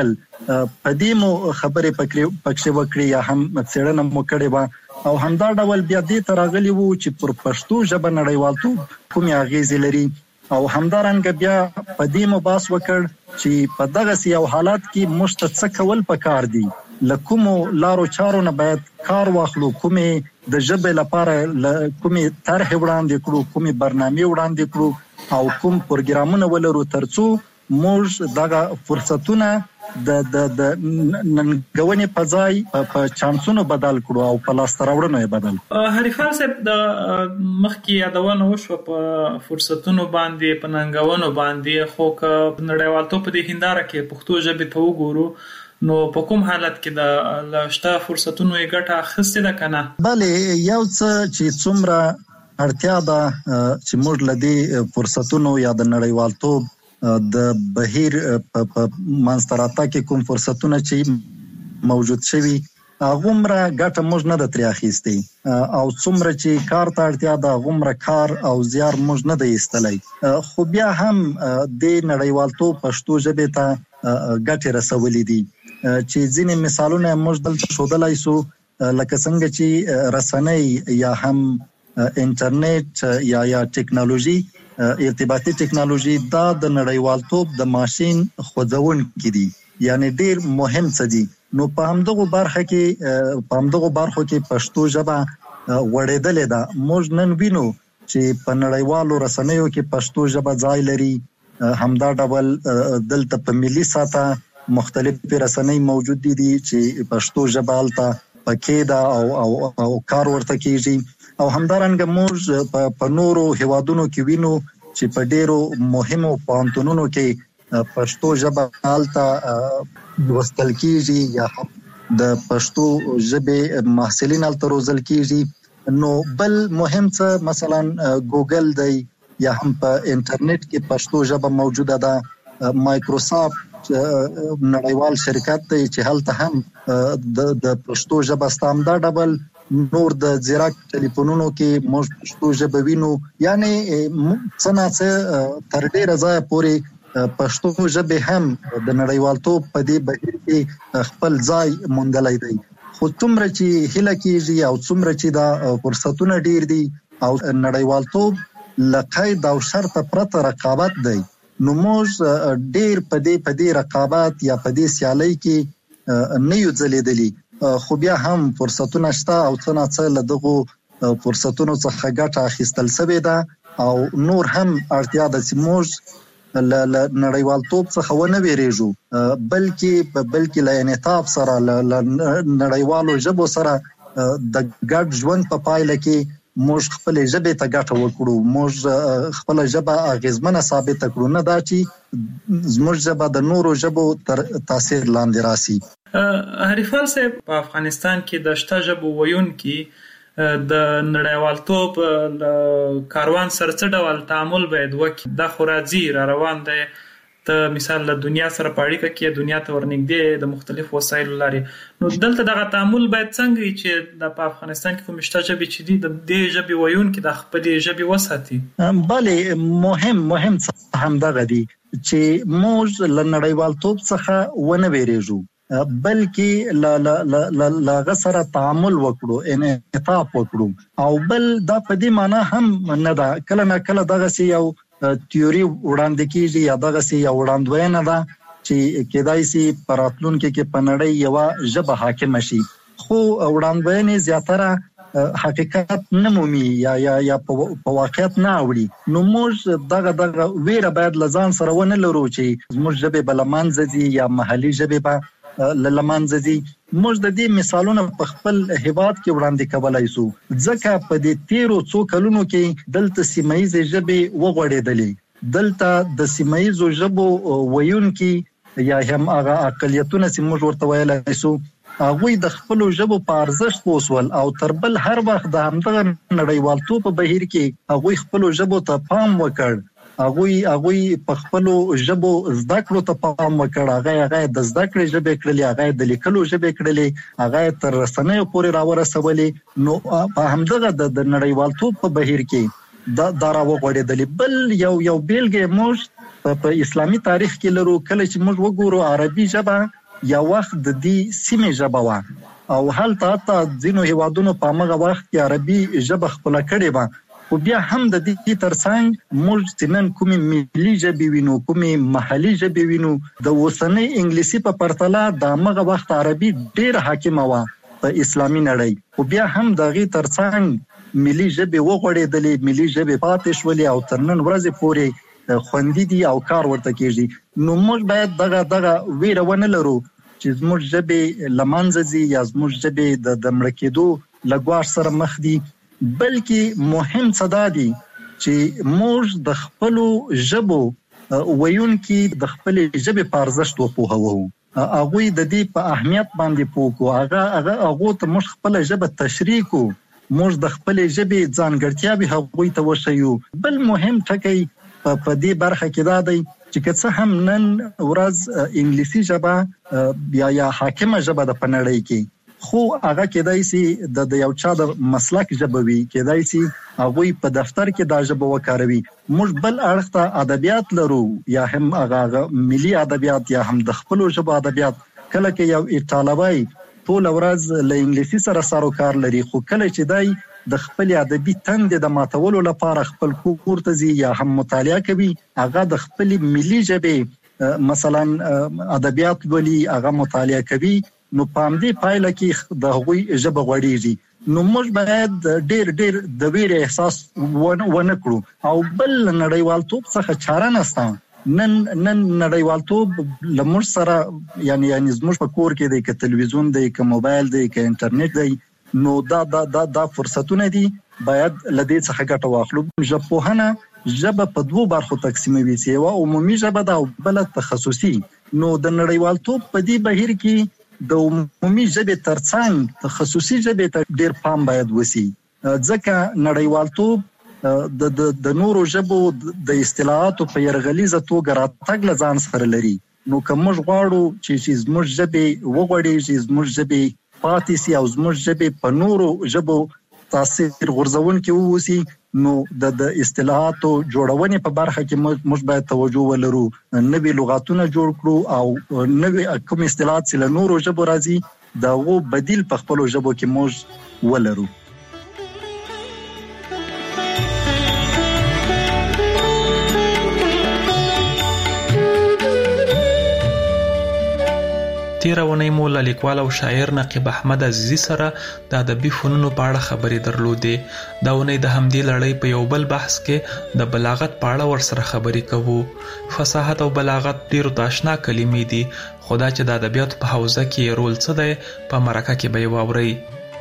پدې مو خبرې پکې وکړي یا هم څېړنه مو کړې و او همدا ډول بیا دې تراغلي وو چې پر پښتو ژبه نړیوالتوب کومې اغیزې لري او همدارنګه بیا پدې مو باس وکړ چې په دغه یو حالات کې موږ ته څه کول پکار دي لکومو لارو چارو نه باید کار واخلو کومې د ژبې لپاره کومې طرح وړاندې کړو کومې برنامې وړاندې کړو او کوم پروګرامونه ولرو ترڅو موږ دغه فرصتونه د ننګونې په ځای په چانسونو بدل کړو او په لاسته راوړنو یې بدل. حریفال صاحب د مخکې یادونه وشوه په فرصتونو باندې په ننګونو باندې خو که نړیوالتوب په دې هنداره کې پښتو ژبې ته وګورو نو په کوم حالت کې د لاشته فرصتونو یې ګټه اخیستې ده کنه؟ بله یو څه چې څومره اړتیا ده چې موږ له دې فرصتونو یا د نړیوالتوب د بهیر په منځته کې کوم فرصتونه چې موجود شوي هغومره ګټه موږ نه ده ترې اخیستې او څومره چې کار ته اړتیا ده هغومره کار او زیار موږ نه دی ایستلی خو بیا هم د نړیوالتوب پښتو ژبې ته ګټې رسولې دي چې ځینې مثالونه موږ دلته ښودلی سو لکه څنګه چې رسنۍ یا هم انټرنیټ یا ټیکنالوژي ارتباطي ټیکنالوژي دا د نړیوالتوب د ماشين خوځونکي دي یعنی ډیر مهم څه دي نو په همدغه برخه کې پښتو ژبه وړېدلې ده موږ نن وینو چې په نړیوالو رسنیو کې پښتو ژبه ځای لري همدا ډول دلته په ملي سطح مختلف رسنۍ موجود دي چې پښتو ژبه هلته پکې ده او کار ورته کیږي او همدارنګه موږ په نورو هیوادونو کې وینو چې په ډیرو مهمو پوهنتونونو کې پښتو ژبه هلته لوستل کیږي یا د پښتو ژبې محصلین هلته روزل کیږي نو بل مهم څه مثلا ګوګل دی یا هم په انټرنیټ کې پښتو ژبه موجوده ده مایکروسافت نړیوال شرکت دی چې هلته هم د پښتو ژبه ستامدا ډبل نور د زیراک ټلیفونونو کې موږ پښتو ژبه وینو یعنی څه تر ډیره ځایه پورې پښتو ژبه هم د نړیوالتوب په دې بهیر کې خپل ځای موندلی دی خو څومره چې هیله کېږي او څومره چې دا فرصتونه ډیر دي او نړیوالتوب له قید او شرطه پرته رقابت دی نو موږ ډیر په دې رقابت یا په دې سیالۍ کې نه یو ځلیدلی خو بیا هم فرصتونه شته او څه له دغو فرصتونو څخه ګټه اخیستل شوې ده او نور هم اړتیا ده چې موږ له نړیوالتوب څخه ونه ویریږو بلکې له انعطاف سره له نړیوالو ژبو سره د ګډ ژوند په پایله کې موږ خپل ژبې ته ګټه وکړو موږ خپل ژبه اغیزمنه ثابت کړو نه دا چې زموږ ژبه د نورو ژبو تر تاثیر لاندې راسي. حریفال صاحب په افغانستان کې د شته ژبو ویونکي د نړیوالتوب کاروان سره څه ډول تعامل باید وکړي دا خو راځي را روان دی ته مثال له دنیا سره په اړیکه کې دنیا ته ورنږدې د مختلفو وسایلو لارې نو دلته دغه تعامل باید څنګه وي چې د په افغانستان کې کوم شته ژبې چې دي د دې ژبې ویونکي د خپلې ژبې وساتي؟ بله مهم څه همدغه دي چې موږ له نړیوالتوب څخه ونه ویریږو بلکې لاغه سره تعامل وکړو انعطاف وکړو او بل دا په دې معنی هم نه ده کله نه کله دغه یو تیوري وړاندې کیږي یا دغه یو وړاندوینه ده چې کېدای شي په راتلونکي کې په نړۍ یوه ژبه حاکمه شي خو وړاندوینې زیاتره حقیقت نه مومي یا په واقعیت نه اوړي نو موږ دغه ویره باید له ځان سره ونه لرو چې زموږ ژبې به له منځه ځي یا محلي ژبې به له منځه ځي موږ د دې مثالونه په خپل هیواد کې وړاندې کولای شو ځکه په دې تیرو څو کلونو کې دلته سیمایي ژبې وغوړېدلې دلته د سیمایي ژبو ویونکي یا هم هغه اقلیتونه چې موږ ورته ویلای شو هغوی د خپلو ژبو په ارزښت وسول او تر بل هر وخت د همدغه نړیوالتوب په بهیر کې هغوی خپلو ژبو ته پام وکړ هغوی په خپلو ژبو زده کړو ته پام وکړ هغه د زده کړې ژبې کړلې هغه د لیکلو ژبې کړلې هغه تر رسنیو پورې راورسولې نو په همدغه د نړیوالتوب په بهیر کې دا راوغوړېدلې بل یو بیلګې موږ په اسلامي تاریخ کې لرو کله چې موږ وګورو عربي ژبه یا وخت د دې سیمې ژبه وه او هلته حتی ځینو هیوادونو په هغه وخت کې عربي ژبه خپله کړې وه، خو بیا هم د دې ترڅنګ موږ چې نن کومې ملي ژبې وینو، کومې محلي ژبې وینو، د اوسنۍ انګلیسي په پرتله د هغه وخت عربي ډېره حاکمه وه په اسلامي نړۍ، خو بیا هم د هغې ترڅنګ ملي ژبې وغوړېدلې، ملي ژبې پاتې شولې او تر نن ورځې پورې خوندي دي او کار ورته کېږي. نو موږ باید دغه ویره ونه لرو چې زموږ ژبې له منځه ځي یا زموږ ژبې د مړه کېدو له ګواښ سره مخ دي، بلکې مهم څه دا دي چې موږ د خپلو ژبو ویونکي د خپلې ژبې په ارزښت وپوهوو، هغوی د دې په اهمیت باندې پوه کړو، هغو ته موږ خپله ژبه تشریح کړو، موږ د خپلې ژبې ځانګړتیاوې هغوی ته وښیو. بل مهم ټکی په دې برخه کې دا دی چې که څه هم نن ورځ انګلیسي ژبه یا حاکمه ژبه ده په نړۍ کې، خو هغه کېدای شي د یو چا د مسلک ژبه وي، کېدای شي هغوی په دفتر کې دا ژبه وکاروي. موږ بل اړخ ته ادبیات لرو، یا هم هغه ملي ادبیات یا هم د خپلو ژبو ادبیات. کله کې یو ایټالوی ټوله ورځ له انګلیسي سره سروکار لري، خو کله چې دی د خپل ادبي تندې د ماتولو لپاره خپل کور ته ځي یا هم مطالعه کوي، هغه د خپل ملي ژبې مثلا ادبیات ولي، هغه مطالعه کوي، نو په همدې پایله کې د هغوی ژبه غوړېږي. نو موږ باید ډېر د ویرې احساس ونه کړو. او بل نړیوالتوب څخه چاره نشته. نن نړیوالتوب له موږ سره یعنی زموږ په کور کې دی، که تلویزیون دی، که موبایل دی، که انټرنیټ دی، نو دا فرصتونه دي، باید له دې څخه ګټه واخلو. ژبپوهنه ژبه په دوو برخو تقسیموي، چې یوه عمومي ژبه ده او بله تخصصي. نو د نړیوالتوب په دې بهیر کې د عمومي ژبې ترڅنګ تخصصي ژبې ته ډېر پام باید وشي، ځکه نړیوالتوب د نورو ژبو د اصطلاحاتو په یرغلیزه توګه راتګ له ځان سره لري. نو که موږ غواړو چې زموږ ژبې وغوړېږي، زموږ ژبې پاتې سي او زموږ ژبې په نورو ژبو تاثیر غورځونکي واوسي، نو د اصطلاحاتو جوړونې په برخه کې موږ باید توجه ولرو، نوي لغاتونه جوړ کړو او نوي کوم اصطلاحات چې له نورو ژبو راځي د هغو بدیل په خپلو ژبو کې موږ ولرو. تیره ونی مو له لیکوال او شاعر نقیب احمد عزیزي سره د ادبي فنونو په اړه خبرې درلودې. دا ونی د همدې لړۍ په یو بل بحث کې د بلاغت په اړه ورسره خبرې کوو. فصاحت او بلاغت ډیرو ته آشنا کلمې دي، خو دا چې د ادبیاتو په حوزه کې رول څه دی په مرکه کې به یې واورئ.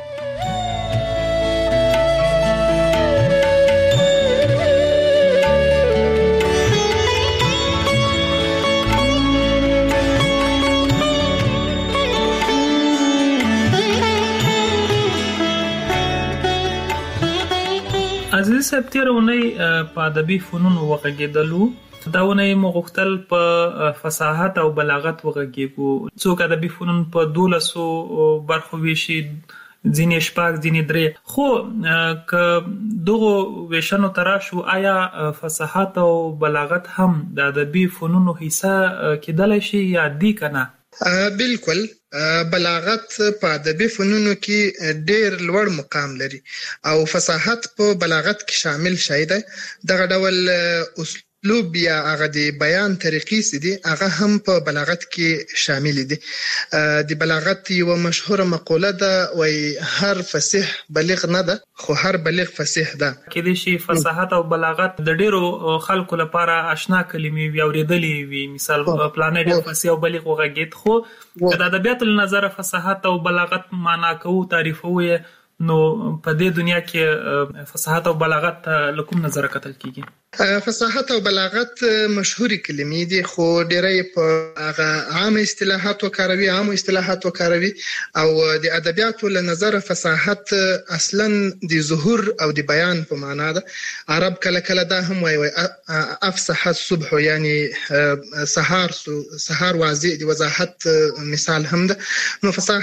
عزیز صاحب، تیره اونۍ په ادبي فنونو وغږېدلو. دا اونۍ مو غوښتل په فصاحت او بلاغت وغږېږو. څوک ادبي فنون په 12 برخو ویشي، ځینې 6 ځینې 3. خو که دغو ویشنو ته راشو، آیا فصاحت او بلاغت هم د ادبي فنونو حصه کېدلی شي یا دی که نه؟ بالکل. بلاغت په ادبي فنونو کې ډېر لوړ مقام لري او فصاحت په بلاغت کې شامل شوی دی. دغه ډول اسلوب یا هغه د بیان طریقې چې دي هغه هم په بلاغت کې شامل دي. د بلاغت یو مشهوره مقوله ده، وایي هر فصیح بلیغ نه ده، خو هر بلیغ فصیح ده. کېدای شي فصاحت او بلاغت د ډیرو خلکو لپاره آشنا کلمې وي، اورېدلې وي، مثال پلانې ډېر فصیح او بلیغ وغږېد. خو که د ادبیاتو له نظره فصاحت او بلاغت معنا کوو، تعریفوو یې، نو په دې دنیا کې فصاحت او بلاغت له کوم نظره کتل کیږي؟ فصاحت او بلاغت مشهوري کلمې دي، خو ډېری په هغه عام اصطلاحات وکاروي او د ادبیاتو له نظره فصاحت اصلا د ظهور او د بیان په معنا ده. عرب کله دا هم وایي افصح الصبح، یعنی سحار واضح د وضاحت مثال هم ده. نو فصاحت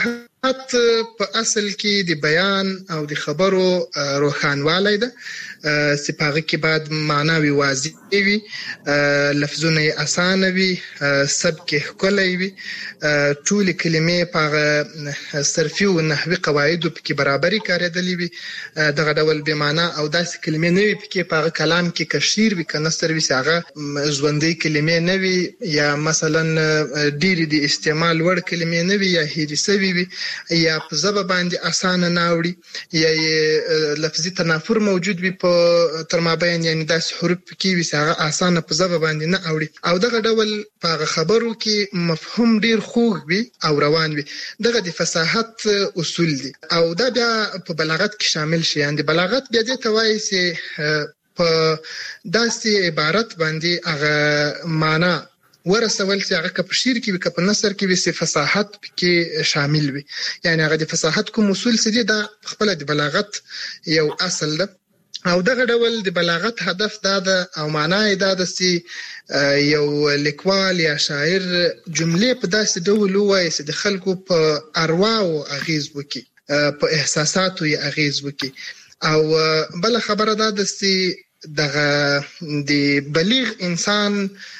فصاحت په اصل کې د بیان او د خبرو روښانوالی ده چې په هغه کې باید معناوي واضح وي، لفظونه اسانه وي، سبک ښکلی وي، ټولې کلمې په هغه صرفي او نحوي قواعدو پکې برابري کارېدلې وي، دغه ډول بې معنا او داسې کلمې نه وي پکې په هغه کلام کې که شعر وي که نثر وي چې هغه ژوندۍ کلمې نه وي، یا مثلا ډېرې د استعمال وړ کلمې نه وي، یا هېرې سوي وي، یا په ژبه باندې اسانه نه اوړي، یا لفظي تنافر موجود وي په تر مابین، یعنی داسې حروف پکې وي چې هغه اسانه په ژبه باندې نه اوړي، او دغه ډول په هغه خبرو کې مفهوم ډیر خوږ وي او روان وي. دغه د فصاحت اصول دي او دا بیا په بلاغت کې شامل شي. یعنی بلاغت بیا دې ته وایي چې په داسې عبارت باندې هغه معنا ورسول چې هغه په شعر کې وي که په نثر کې وي چې فصاحت کې شامل وي. یعنی هغه د فصاحت کوم اصول چې دي دا خپل د بلاغت یو اصل ده، او دغه ډول د بلاغت هدف دا ده او معنا یې دا ده چې یو لیکوال یا شاعر جملې په داسې ډول ووایي چې د خلکو په ارواو اغیز وکړي، په احساساتو یې اغیز وکړي. او بل خبره دا ده چې دغه د بلیغ انسان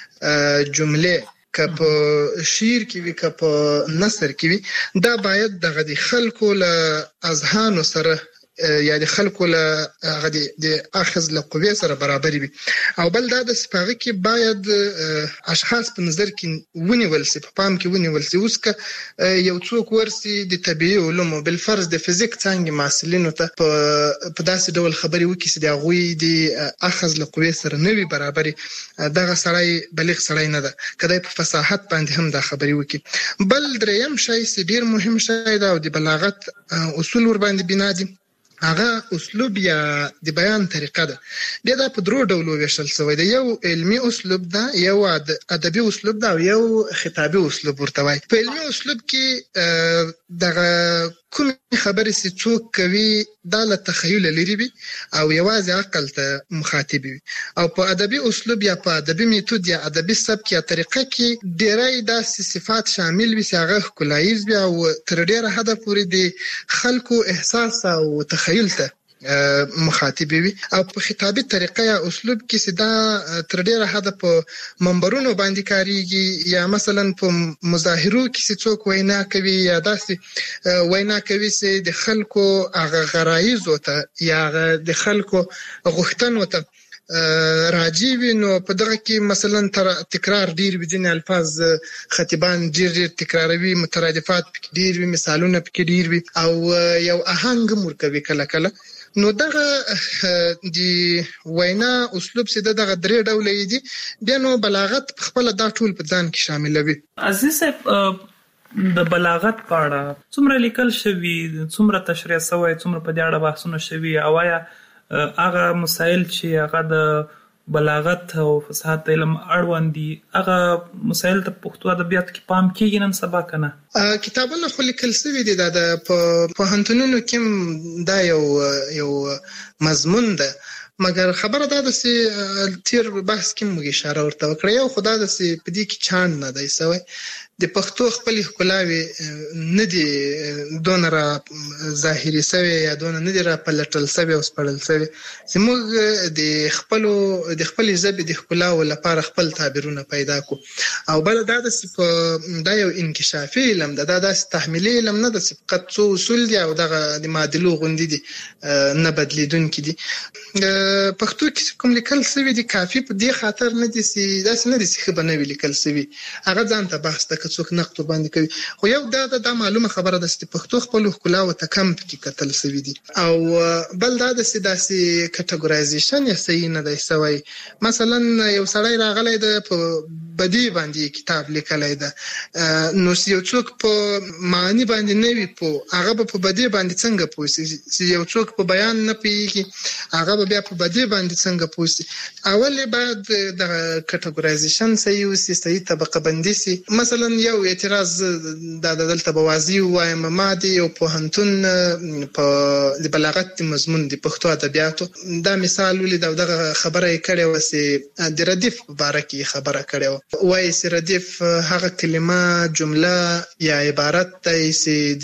جملې که په شعر کې وي که په نثر کې وي، دا باید دغه د خلکو له اذهانو سره یا د خلکو له هغه د اخذ له قوې سره برابر وي. او بل دا د سپاغه کې باید اشخاص په نظر کې ونیول شي، په پام کې ونیول شي. اوس که یو څوک ورسي د طبيعي علومو بالفرض د فزیک څنګه محصلینو ته په داسې ډول خبرې وکړي چې د هغوی د اخذ له قوې سره نه وي برابري، دغه سړی بلیغ سړی نه ده، کله په فصاحت باندې هم دا خبرې وکړي. بل دریم شی چې ډیر مهم شی ده او د بلاغت اصول ور باندې بنا دي، هغه اسلوب یا د بیان طریقه ده. دا په درو ډولو ویشل شوی ده، یو علمی اسلوب ده، یو ادبي اسلوب ده، او یو خطابي اسلوب ورته وایي. په علمی اسلوب کې دغه کوم خبرې چې څوک کوي دا له تخیل لري وي او یوازې عقل ته مخاطب وي، او په ادبي اسلوب یا په ادبي میتود یا ادبي سبک یا طریقه کې ډېری داسې صفات شامل وي چې هغه ښکلاییز وي او تر ډېره حده پورې د خلکو احساس او تخیل ته مخاطب وي. او په خطابي طریقه یا اسلوب کې چې دا تر ډېره حده په منبرونو باندې کاریږي، یا مثلا په مظاهرو کې چې څوک وینا کوي یا داسې وینا کوي چې د خلکو هغه غرایزو ته یا د خلکو غوښتنو ته راجی وي. نو په دغه کې مثلا تکرار ډیر وي، ځینې الفاظ خطیبان ډیر تکراروي، مترادفات پکې ډیر وي، مثالونه پکې ډیر وي، او یو آهنګ مرکوي کله کله. نو دغه د وینا اسلوب چې دغه درې ډول دي، بیا نو بلاغت خپل دا ټول په ځان کې شاملوي. عزیز صاحب، د بلاغت په اړه څومره لیکل شوي، څومره تشریح شوی، څومره په دې اړه بحثونه شوي، او آیا هغه مسائل چې هغه د بلاغت او فصاحت علم اړوند دي هغه مسائل ته پښتو ادبیات کې پام کیږي نن سبا کنه؟ کتابونه خو لیکل شوي دي، د پوهنتونونو کې دا یو مضمون ده، مګر خبره دا ده چې تیر بحث کې موږ اشاره ورته وکړه. یو خدای ده چې په دې کې چاند نه دی سوی، د پښتو خپل ښکلاوي نه دي دونه را ظاهري سوی یا دونه نه دي را پلټل سوی او سپړل سوی، چې موږ د خپل ژبې د ښکلاو لپاره خپل تعبیرونه پیدا کو. او بل دا ده چې دا یو انکشافي علم ده، دا داسې تحمیلي علم نه ده چې فقط څو اصول دي او دغه د معادلو غوندې دي نه بدلیدونکي دي. پښتو کې کوم لیکل سوي دي کافي په دې خاطر نه دي چې داسې نه دي چې ښه به نه وي لیکل سوي، هغه ځان ته بحث ده که څوک نقد باندې کوي. خو یو دا معلومه خبره ده چې پښتو خپل ښکلاو ته کم پکې کتل سوي دي. او بل دا ده چې داسې کټګورایزیشن یې صحیح نه دی سوی. مثلا یو سړی راغلی ده په بدی باندې کتاب لیکلی ده، نو یو څوک په معنی باندې نه وي پوه، هغه به په بدی باندې څنګه پوه شي؟ چې یو څوک په بیان نه پوهېږي، هغه به بیا په بدی باندې څنګه پوه شي؟ اول باید د کټګورایزیشن صحیح وسي، صحیح طبقه بندي سي. مثلا یو اعتراض دا دلته به واضح وایم، ما د یو پوهنتون په د بلاغت مضمون د پښتو ادبیاتو دا مثال ولید او دغه خبره یې کړې وه چې د ردیف په باره کې خبره کړې وه. وایي چې ردیف هغه کلمه، جمله یا عبارت دی چې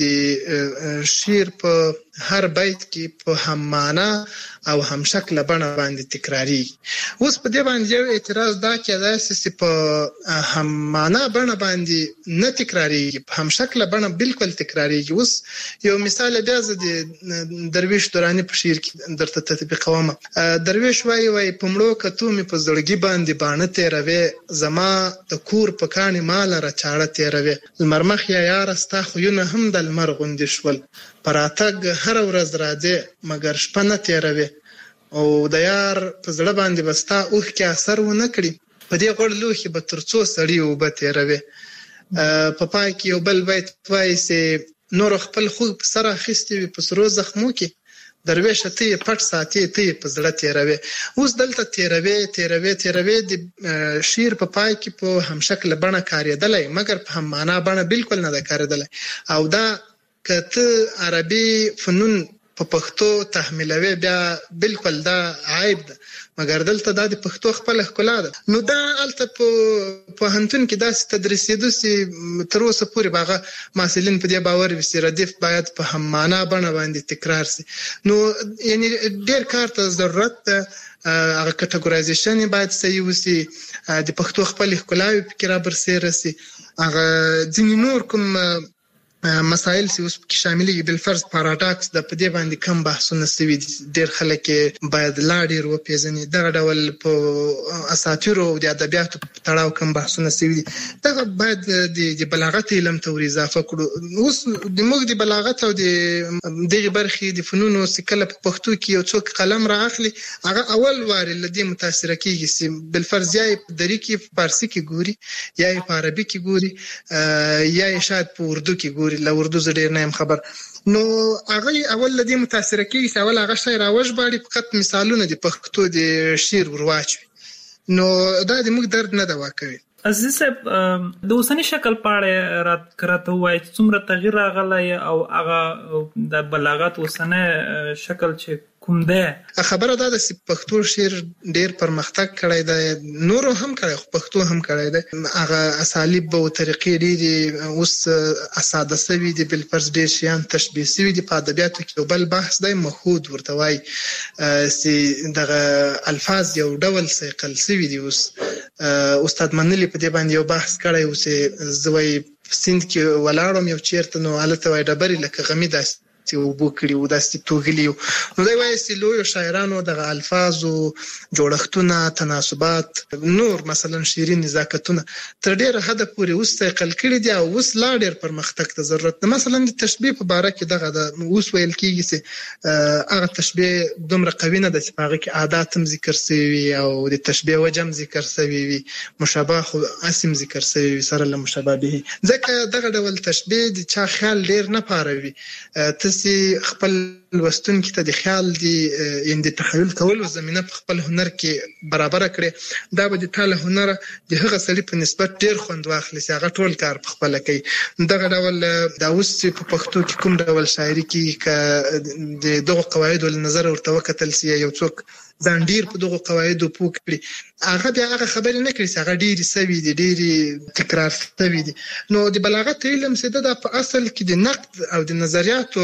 د شعر په هر بیت کې په هم معنا او هم شکل بڼه باندې تکراری. اوس په دې باندې یو اعتراض دا کېدای چې په هم معنا بڼه باندې نه تکراری، په هم شکل بڼه بالکل تکراری. اوس یو مثال بیا زه د درویش درانی په شعر کې درته تطبیقوم. درویش وایي په مړو کتو مې په زړګي باندې باڼه تیروي، زما د کور په کاڼي مال را چاړه تیروي، لمر مخ یا یار ستا خویونه هم د لمر غوندې شول، پراتګ هر ورځ راځي مګر شپه نه تیروي، او د یار په زړه باندې بستا اوښکې اثر ونه کړي، په دې غوړ لوښي به تر څو سړي اوبه تیروي. په پای کې یو بل بیت وایي چې نور خپل خوږ په سر اخیستې وي په سرو زخمو کې، درویشه ته یې پټ ساتې ته یې په زړه تیروي. اوس دلته تیروي د شعر په پای کې په هم شکل بڼه کارېدلی، مګر په هم معنا بڼه بالکل نه ده کارېدلی. او دا که ته عربي فنون په پښتو تحمیلوي بیا بالکل دا عیب ده، مګر دلته دا د پښتو خپل ښکلا ده. نو دا هلته په پوهنتون کې داسې تدریسېدو چې تر اوسه پورې به هغه محصلین په دې باور وي چې ردیف باید په هم معنا بڼه باندې تکرار سي. نو یعنی ډېر کار ته ضرورت ده، هغه کټګورایزیشن باید صحیح وسي، د پښتو خپل ښکلاوې پکې رابرسېره سي. هغه ځینې نور کوم مسائل چې اوس پکې شاملېږي، بالفرض پاراډاکس د په دې باندې کم بحثونه سوي دي، ډېر خلک باید لا ډېر وپېژني. دغه ډول په اساطیرو او د ادبیاتو په تړاو کم بحثونه سوي دي، دغه باید د بلاغت علم ته ور اضافه کړو. اوس موږ د بلاغت او د دغه برخې د فنونو چې کله په پښتو کې یو څوک قلم را اخلي، هغه اول واري له دې متاثره کېږي چې بالفرض یا په دري کې په فارسي کې ګوري، یا په عربي کې ګوري، یا شاید په اردو کې ګوري. له اردو زه ډېر نه یم خبر. نو هغه اول له دې متاثره کېږي چې اول هغه شی راوژباړي، فقط مثالونه د پښتو د شعر ورواچوي. نو دا د موږ درد نه دوا کوي. عزیز صاحب، د اوسنی شکل په اړه راته ووایئ چې څومره تغییر راغلی او هغه د بلاغت اوسنی شکل چې کوم دی؟ خبره دا ده چې پښتو شعر ډېر پرمختګ کړی دی، نورو هم کړی خو پښتو هم کړی دی. هغه اسالیب او طریقې ډېرې اوس اساده سوي دي، بالفرض ډېر شیان تشبیه سوي دي. په ادبیاتو کې یو بل بحث دی مخود ورته وایي، چې دغه الفاظ یو ډول صیقل سوي دي. اوس استاد منلی په دې باندې یو بحث کړی و چې زه وایي سیند کې ولاړم یو چیرته، نو هلته وایي ډبرې لکه غمي داسې اوبو کړي و، داسې توغلي و. نو دی وایي چې لویو شاعرانو دغه الفاظو جوړښتونه، تناسبات، نور مثلا شعري نزاکتونه تر ډېره حده پورې اوس صیقل کړي دي، او اوس لا ډېر پرمختګ ته ضرورت ده. مثلا د تشبیه په باره کې دغه ده، اوس ویل کېږي چې هغه تشبیه دومره قوي نه ده چې په هغه کې عادات هم ذکر سوي وي او د تشبیه وجه هم ذکر سوي وي، مشابه خو اسم ذکر سوي وي سره له مشابه به. ځکه دغه ډول تشبیه د چا خیال ډېر نه پاروي. ته خپل لوستونکي ته د خیال د تخیل کولو زمینه په خپل هنر کې برابر کړي، دا به د تاله هنر د هغه سړي په نسبت ډېر خوند واخلي چې هغه ټول کار په خپل کوي. دغه ډول دا اوس په پښتو کې کوم ډول شاعري کې د دغه قواعدو له نظر ورته وکتل سي، یو څوک ځان ډېر په دغه قواعدو پوه کړي، هغه بیا هغه خبرې نه کړي چې هغه ډېرې سوي دي، ډېرې تکرار سوي دي. نو د بلاغت علم چې ده په اصل کې د نقد او د نظریاتو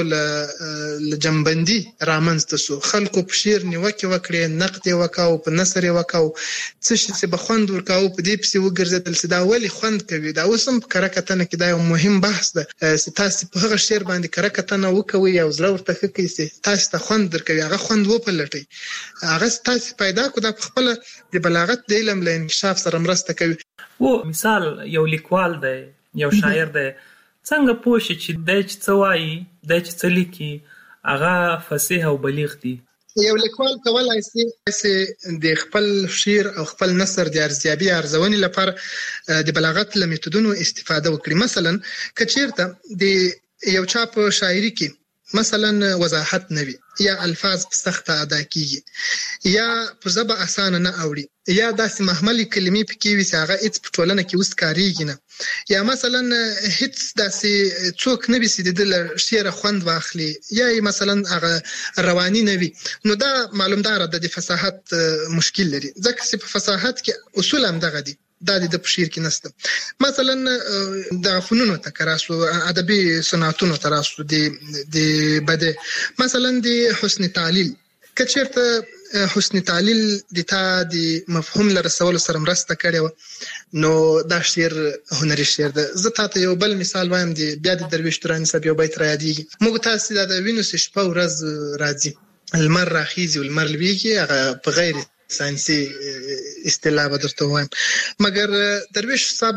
له جنبندي رامنځته سو. خلکو په شعر نیوکې وکړې، نقد یې وکاو، په نثر یې وکاو، څه شي چې به خوند ورکاو په دې پسې وګرځېدل چې دا ولې خوند کوي. دا اوس هم په کره کتنه کې دا یو مهم بحث ده چې تاسې په هغه شعر باندې کره کتنه وکوئ او زړه ورته ښه کړئ چې تاسې ته خوند درکوي، هغه خوند وپلټئ، هغه تاسې پیدا کړو. دا په خپله د بلاغت د علم له انکشاف سره مرسته کوي. مثال یو لیکوال دی، یو شاعر دی، څنګه پوه شي چې دی چې څه وایي، دی چې څه لیکي هغه فصیح او بلیغ دی؟ یو لیکوال کولای شي د خپل شعر او خپل نثر د ارزیابي ارزونې لپاره د بلاغت له میتودونو استفاده وکړي. مثلا که چیرته د یو چا په شاعري کې مثلا وضاحت نه وي، یا الفاظ په سخته ادا کیږي، یا په ژبه اسانه نه اوړي، یا داسې محملي کلمې پکې وي چې هغه هیڅ په ټولنه کې اوس کارېږي نه، یا مثلا هیڅ داسې څوک نه وي چې د شعر خوند واخلي، یا مثلا هغه رواني نه وي، نو دا معلومدار ده د فصاحت مشکل لري. ځکه چې په فصاحت کې اصول هم دغه دي، د پشیر کې نسته. مثلا د فنونو تکراسو ادبي صنعتونو تراسو د بده مثلا د حسن تعلیل کچیرته حسن تعلیل د تا د مفهوم لرسول سره مرسته کړي نو دا شعر هنري شعر ده. زه تاسو یو بل مثال وایم د بیا د درویش تورانی صاحب یو بیت را یادېږي. موږ تاسو د وینوس شپه ورځ راځي المر راخیزي والمر لویږي هغه په غیر ساينسي اصطلاح به درته وایم مګر درویش صاحب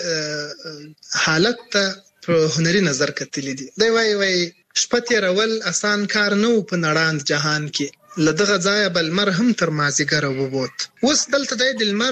د حالت ته هنري نظر کتلی دي. دی وای شپه تیرول آسان کار نه په نړاند جهان کې لدغه ځای بل مر هم تر مازیګر وبوت. اوس دلته د لمر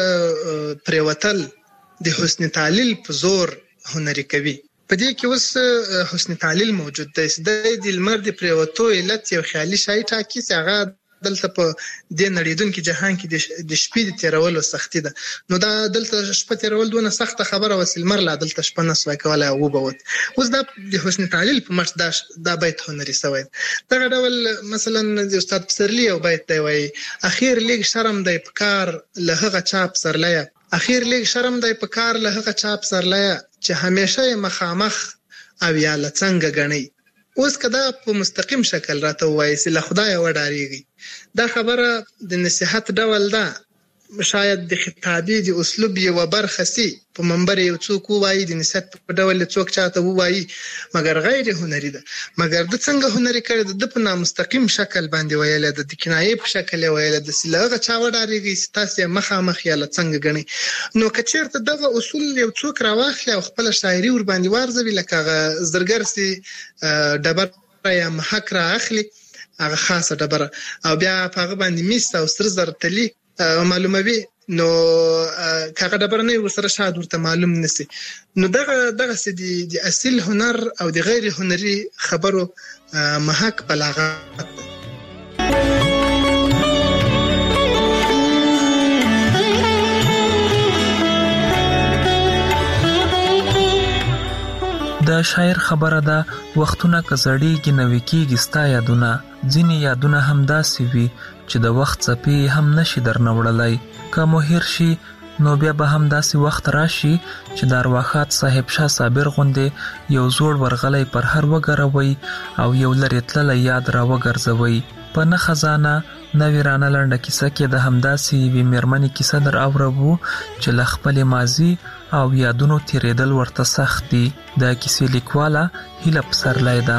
پریوتل د حسن تعلیل په زور هنري کوي. په دې کې اوس حسن تعلیل موجود دی. د لمر د پریوتو علت یو خیالي شای ټاکي چې هغه دلته په د نړیدونکو جهان کې د شپې د تیرولو سختي ده. نو دا دلته شپه تیرول دونه سخته خبره وسیل مر لا دلته شپه نسوي کولای او وبوت. اوس دا د حسن تعلیل په مش دا بیت هنري سوی. دا ډول مثلا د استاد پسرلی او بیت دی وای اخیر لیک شرم دی په کار له هغه چاپ سرلیا اخیر لیک شرم دی په کار له هغه چاپ سرلیا چې همیشه مخامخ او یا لڅنګ غنی. اوس کدا په مستقیم شکل راته وایي چې له خدای وډاریږي. دا خبره د نصيحت ډول ده شاید د خطابي د اسلوب یو برخه سي په منبر یو څوک وایي د نصيحت په ډول څوک چاته وایي مګر غیر هنري ده. مګر د څنګه هنري کړي د په نامستقیم شکل باندې ویل د کنایې په شکل ویل د سلغه چا وډاریږي تاسو مخامخ یا لڅنګ غني. نو کچیرته دغه اصول یو څوک راواخلي او خپل شاعري ور باندې وارزوي لکه زرګر سي ډبر یا محک را اخلي هغه خاصه ډبره او بیا په هغه باندې میس او سر زر تلی معلوموي نو کاغه ډبره نه ورسره شاد ورته معلوم نسی. نو دغه سدي د اصل هنر او د غیر هنري خبرو محک بلاغت. د شاعر خبره ده وختونه کزړیږي نوې کېږي ستا یادونه ځینې یادونه هم داسې وي چې د وخت څپې هم نشي درنوړلی که مو هیر شي نو بیا به هم داسې وخت راشي چې د ارواښاد صاحب شاه صابر غوندې یو زوړ ورغلی پر هر وګروئ او یو لرې تللی یاد را وګرځوئ. په نه خزانه نوې رانه لنډه کیسه کې د همداسې یوې مېرمنې کیسه در اوربو چې له خپلې ماضي او یادونو تیریدل ورته سخت دي. د کیسې لیکواله هیله پسرلی ده.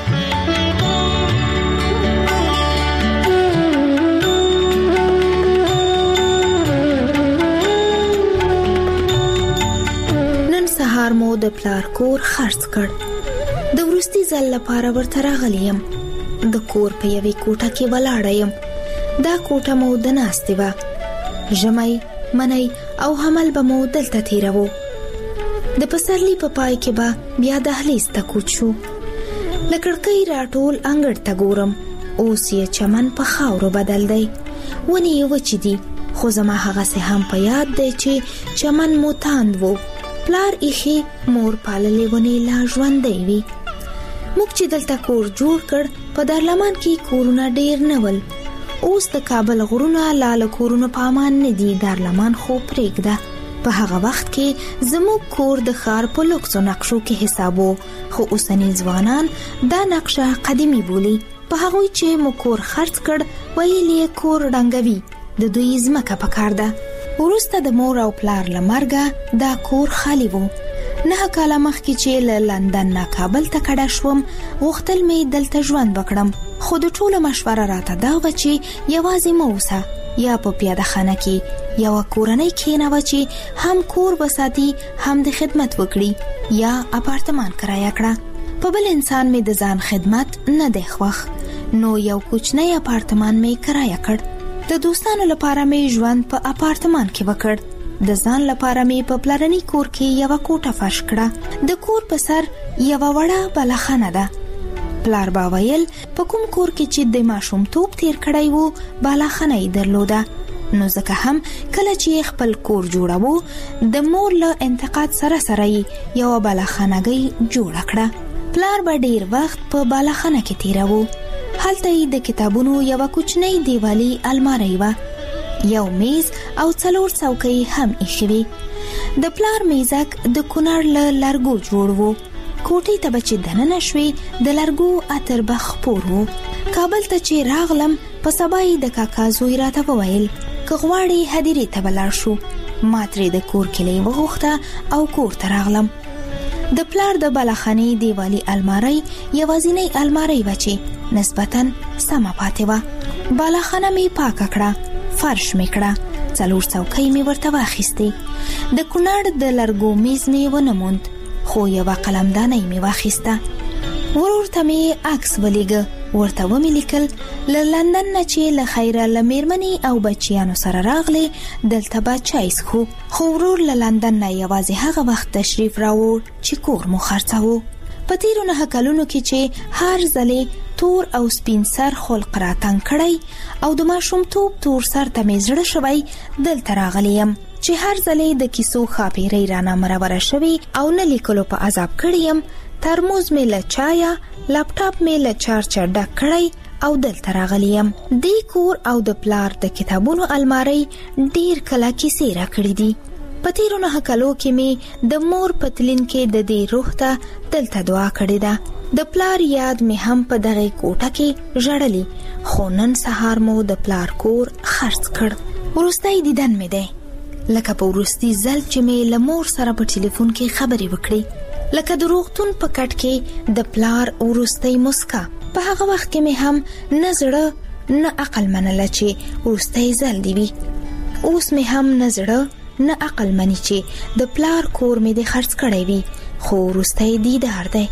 نن سهار مو د پلار کور خرڅ کړ. د وروستي ځل لپاره ورته راغلی یم. د کور په یوې کوټه کې ولاړه یم. دا کوټه مو د ناستې وه. ژمی منی او حمل به مو دلته تیروو. د پسرلی په پای کې به بیا دهلیز ته کوچ شو. له کړکۍ راټول انګړ ته ګورم. اوس یې چمن په خاورو بدل دی. ونې یې وچې دي خو زما هغسې هم په یاد دی چې چمن مو تاند و. پلار ایښې مور پاللې ونې لا ژوندی وي. موږ چې دلته کور جوړ کړ په دارلمان کې کورونه ډیر نه ول. اوس د کابل غرونه لاله کورونه په امان نه دي. دارلمان خو پرېږده. په هغه وخت کې زموږ کور د ښار په لوکسو نقشو کې حسابو خو اوسنی ځوانان دا نقشه قدیمی بولي. په هغوی چې مو کور خرڅ کړ ویل یې کور ړنګوي د دوی ځمکه پکار ده. وروسته د مور او پلار له مرګه دا کور خالی وو. 9 کاله مخکې چې له لندن نه کابل ته کډه شوم غوښتل مې دلته ژوند وکړم خو د ټولو مشوره راته دا وه چې یوازې مه اوسه یا په پیاده خانه کې یوه کورنۍ کښېنوه چې هم کور وساتي هم د خدمت وکړي یا اپارتمان کرایه کړه. په بل انسان مې د ځان خدمت نه دی خوښ نو یو کوچنی اپارتمان مې کرایه کړ. د دوستانو لپاره مې ژوند په اپارتمان کې وکړ. د ځان لپاره مې په پلرني کور کې یوه کوټه فرش کړه. د کور په سر یوه وړه بلخانه ده. پلار با ویل په کوم کور کې چې د ماشومتوب تیر کړی وو بالاخانه یې درلوده. نو ځکه هم کله چې خپل کور جوړاوه د مور له انتقاد سره سره یې یوه بالاخانه‌ګۍ جوړه کړه. پلار به ډیر وخت په بالاخانه کې تیراوه. هلته یې د کتابونو یوه کوچنۍ دیوالي الماری وه. یو میز او 4 څوکۍ هم ایښې وې. د پلار میزک د کونړ له لرګو جوړ و. کوټې ته به چې دننه شوې د لرګو عطر به خپور و. کابل ته چې راغلم په سبا یې د کاکا زوی راته وویل که غواړې هدیرې ته به لاړ شو. ما ترې د کور کیلۍ وغوښته او کور ته راغلم. د پلار د بالاخانې دیوالي المارۍ یوازینۍ المارۍ وه چې نسبتاً سمه پاتې وه. بالاخانه مې پاکه کړه، فرش مې کړه، 4 څوکۍ مې ورته واخیستې. د کونړ د لرګو میز مې ونه موند، خو یوه قلمدانۍ مې واخیسته. ورور ته مې عکس ولیږه، ورته ومې لیکل له لندن نه چې له خیره له میرمنې او بچیانو سره راغلی دلته به چای څښو. خو ورور له لندن نه یوازې هغه وخت تشریف راوړ چې کور مو خرڅاوه. په تیرو 9 کلونو کې چې هر ځلې تور او سپین سر خلق راتنګ کړی او د ماشومتوب تور سر ته مې زړه شوی دلته راغلی یم چې هر ځلې د کیسو خاپیرۍ رانه مروره شوي او نه لیکلو په عذاب کړی یم. ترموز مې له چایا، لپټاپ مې له چارچه ډک کړی او دلته راغلی یم. دې کور او د پلار د کتابونو المارۍ ډیر کله کیسې راکړې دي. په تیرو 9 کلو کې مې د مور پتلین کې د دې روح ته دلته دعا کړې ده. د پلار یاد مې هم په دغه کوټه کې ژړلی، خو نن سهار مو د پلار کور خرڅ کړ. وروستی دیدن مې دی، لکه په وروستي ځل چې مې له مور سره په ټلیفون کې خبرې وکړې، لکه د روغتون په کټ کې د پلار وروستی مسکا. په هغه وخت کې مې هم نه زړه نه عقل منله چې وروستی ځل دی وي. اوس مې هم نه زړه نه عقل مني چې د پلار کور مې د خرڅ کړی وي، خو وروستی دیدار دی.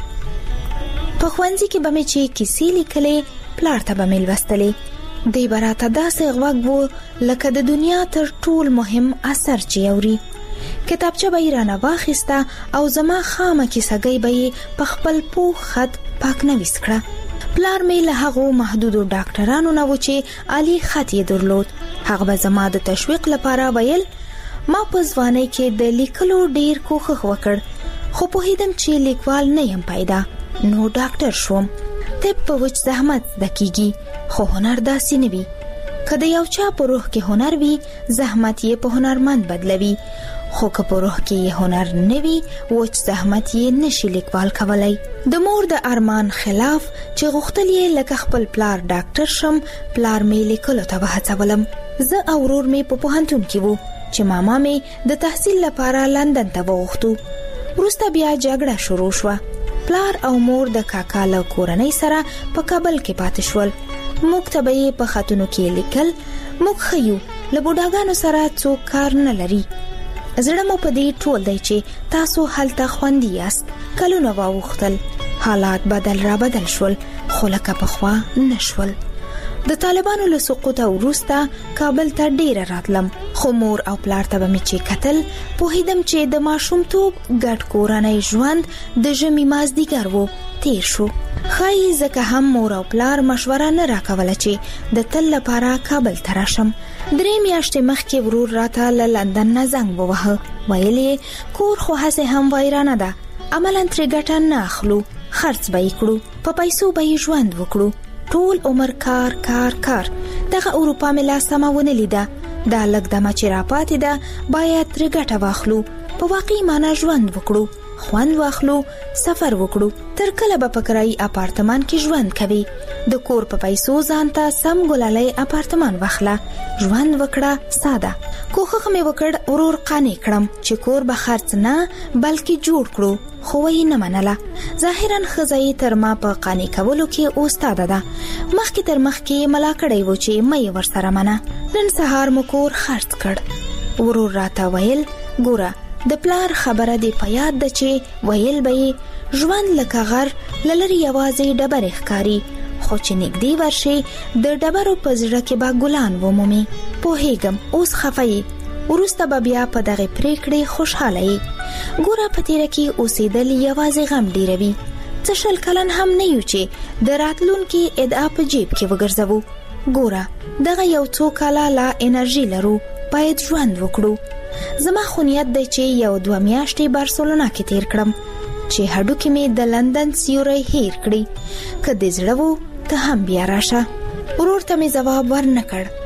په ښوونځي کې به مې چې کیسې لیکلې، پلار ته به مې لوستلې. دی به راته داسې غوږ و لکه د دنیا تر ټول مهم اثر چې اوري. کتابچه به یې رانه واخیسته او زما خامه کیسهګۍ به یې په خپل پوخ خط پاک نویس کړه. پلار مې له هغو محدودو ډاکټرانو نه و چې عالی خط یې درلود. هغه به زما د تشویق لپاره ویل. ما په ځوانۍ کې د لیکلو ډیر کوښښ وکړ، خو پوهیدم چې لیکوال نه یم پیدا، نو ډاکټر شوم. طب په وچ زحمت دکیږي، خو هنر داسې نه وي. که د یو چا په روح کې هنر وي، زحمت یې په هنرمند بدلوي، خو که په روح کې یې هنر نه وي، وچ زحمت یې نشي لیکوال کولای. د مور د ارمان خلاف چې غوښتل یې لکه خپل پلار ډاکټر شم، پلار مې لیکلو ته وهڅولم. زه او ورور مې په پوهنتون کې وو چې ماما مې د تحصیل لپاره لندن ته وغوښتو. وروسته بیا جګړه شروع شوه. پلار او مور د کاکا له کورنۍ سره په کابل کې پاتې شول. موږ ته به یې په خطونو کې لیکل، موږ خیو له بوډاګانو سره څوک کار نه لري. زړه مو په دې ټول دی چې تاسو هلته خوندي یاست. کلونه واوښتل، حالات بدل شول، خو لکه پخوا نشول. د طالبانو له سقوط وروسته کابل ته ډیره راتلم، خو مور او پلار ته به مې چې کتل پوهیدم چې د ماشومتوب ګډ کورنۍ ژوند د ژمي مازدیګر و تیر شو. خای ځکه هم مور او پلار مشوره نه راکوله چې د تل لپاره کابل ته راشم. 3 میاشتې مخکې ورور راته له لندن نه زنګ ووهه، ویل یې کور خو هسې هم ویرانه ده، عملاً ترې ګټه نه اخلو، خرڅ به یې کړو، په پیسو به یې ژوند وکړو. ټول عمر کار کار کار. دغه اروپا مې لا سمه ونه لیده. دا لږ دمه چې را پاتې ده باید ترې ګټه واخلو، په واقعي معنا ژوند وکړو، خوند واخلو، سفر وکړو. تر کله به په کرایي اپارتمان کې ژوند کوي؟ د کور په پیسو ځان ته سم ګلالی اپارتمان واخله، ژوند وکړه ساده. کوښښ مې وکړ ورور قانع کړم چې کور به خرڅ نه بلکې جوړ کړو، خو یې نه منله. ظاهراً ښځه یې تر ما په قانع کولو کې استاده ده. مخکې تر مخکې ملا کړی و چې مه یې ورسره منه. نن سهار مو کور خرڅ کړ. ورور راته ویل ګوره د پلار خبره دی په یاد ده چې ویل به یې ژوند لکه غر للري یوازې ډبرې ښکاري، خو چې نږدې ورشي د ډبرو په زړه کې به ګلان ومومي. پوهیږم اوس خفه یې، وروسته به بیا په دغه پریکړې خوشحاله یې. ګوره په تیره کې اوسېدل یوازې غم ډیروي. څه 20 کلن هم نه یو چې د راتلونکي ادعا په جیب کې وګرځوو. ګوره دغه یو څو کاله لا انرژي لرو، باید ژوند وکړو. زما خو نیت دی چې 1-2 میاشتې بارسلونا کې تیر کړم چې هډوکې مې د لندن سیوری هیر کړي. که دې زړه وو ته هم بیا راشه. ورور ته مې ځواب ورنکړ.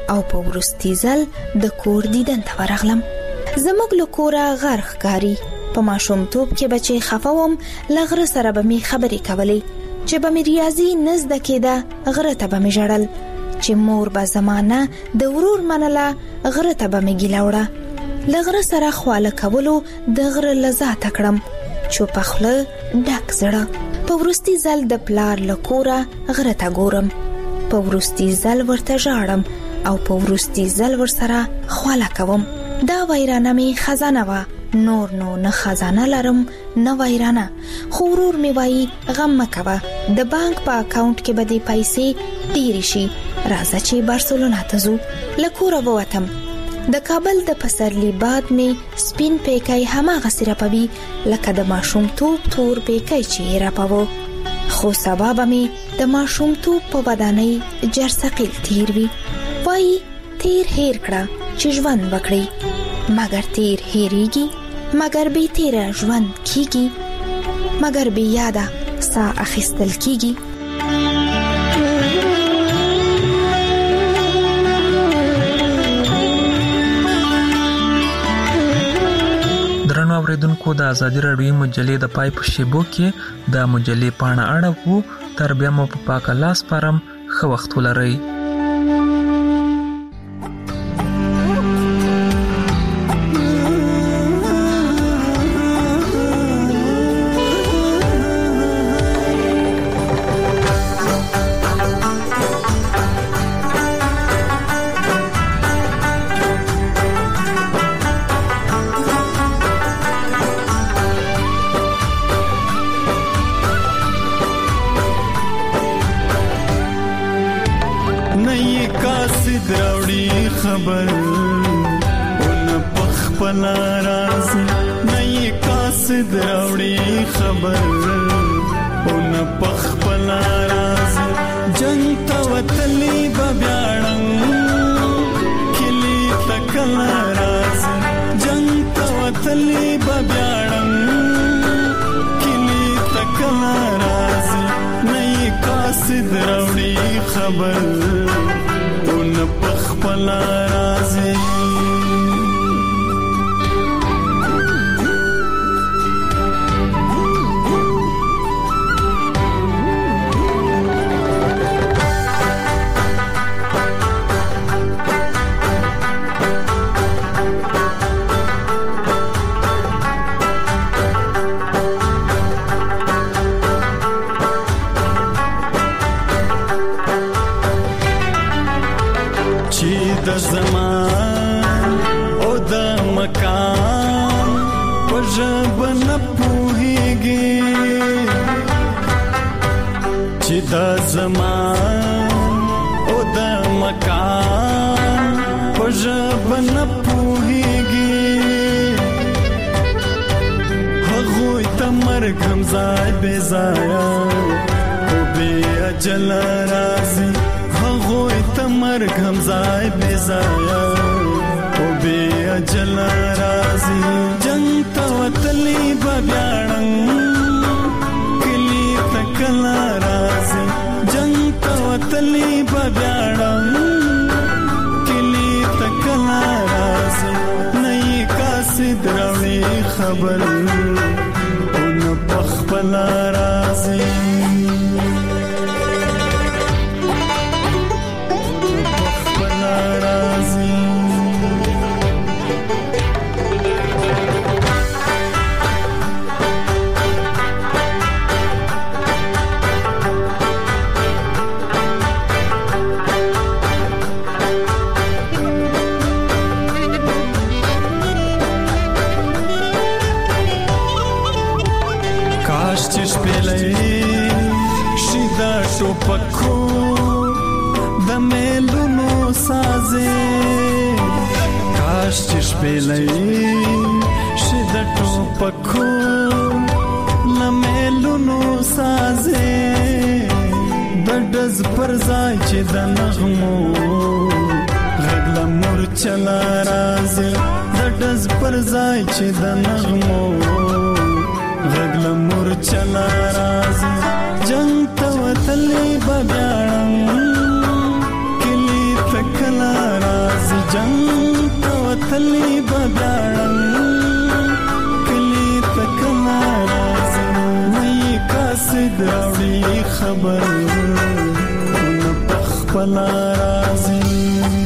او په وروستي ځل د کور دیدن ته ورغلم. زموږ له کوره غر ښکاري. په ماشومتوب کې بچې خفوم، له غره سره به می خبرې کولې. چې به می ریاضي نه زده کېده، غره ته به می ژړل. چې مور به زمانه د ورور منله، غره ته به می ګیله وړه. له غره سره خواله کولو د غره لذات کړم. چوپه خوله ډک زړه. په وروستي ځل د پلار له کوره غره ته ګورم. په وروستي ځل ورته ژاړم او په وروستي ځل ورسره خواله کوم. دا ویرانه می خزانه وه. نور نو نه خزانه لرم نه ویرانه. خو ورور می وایي غم مکوه، د بانک په اکاونټ کې به دې پیسې ډېرې شي. راځه چې بارسلونا ته ځو. له کوره ووتم. د کابل د پسرلی باد می سپین پیکی هماغسې رپوي لکه د ماشومتوب تور پیکی چې یې رپوه. خو سبا به می د ماشومتوب په ودانۍ جرثقیل تیر وي. وایي تیر هیر کړه چې ژوند وکړي، مګر تیر هیریږي، مګر بې تیره ژوند کیږي، مګر بې یاده سا اخیستل کیږي. درنو اوریدونکو، د ازادي راډیو مجلې د پای په شیبو کې د مجلې پاڼه اړوو. تر بیا مو په پاک لاس پرم. ښه وخت ولرئ. خبر اون پخ پلا راز نئی قاصد راوڑی خبر اون پخ پلا راز جنگ تا وطلی ببیاڑنگ کلی تکلا راز جنگ تا وطلی ببیاڑنگ کلی تکلا راز نئی قاصد راوڑی خبر اون پخ پلا رازی زمان او د مکان پجب نه پوهیږي چې د زمان او د مکان پجب نه پوهیږي هغه ته مرګ هم ځای بې ځایه او بې اجل راځي هغوی تا مرگ هم زای بیزایا او بی اجل رازی جنگ تا وطلی ببیارنگ کلی تکلا رازی جنگ تا وطلی ببیارنگ کلی تکلا رازی نئی قاصد روی خبر اون بخبلا رازی پکو د میلونو سازه کاش چې شپېلې شي د ټوپکو له میلونو سازه د ډز پر ځای چې د نغمو غږ له مورچله راځي د ډز پر ځای چې د نغمو غږ له مورچله راځي جنگ تا وطلی ببیارم کلی تکلا کلی بداړم کلی تکنا راځي مې قاصد راوړي خبر نه پخپل راځي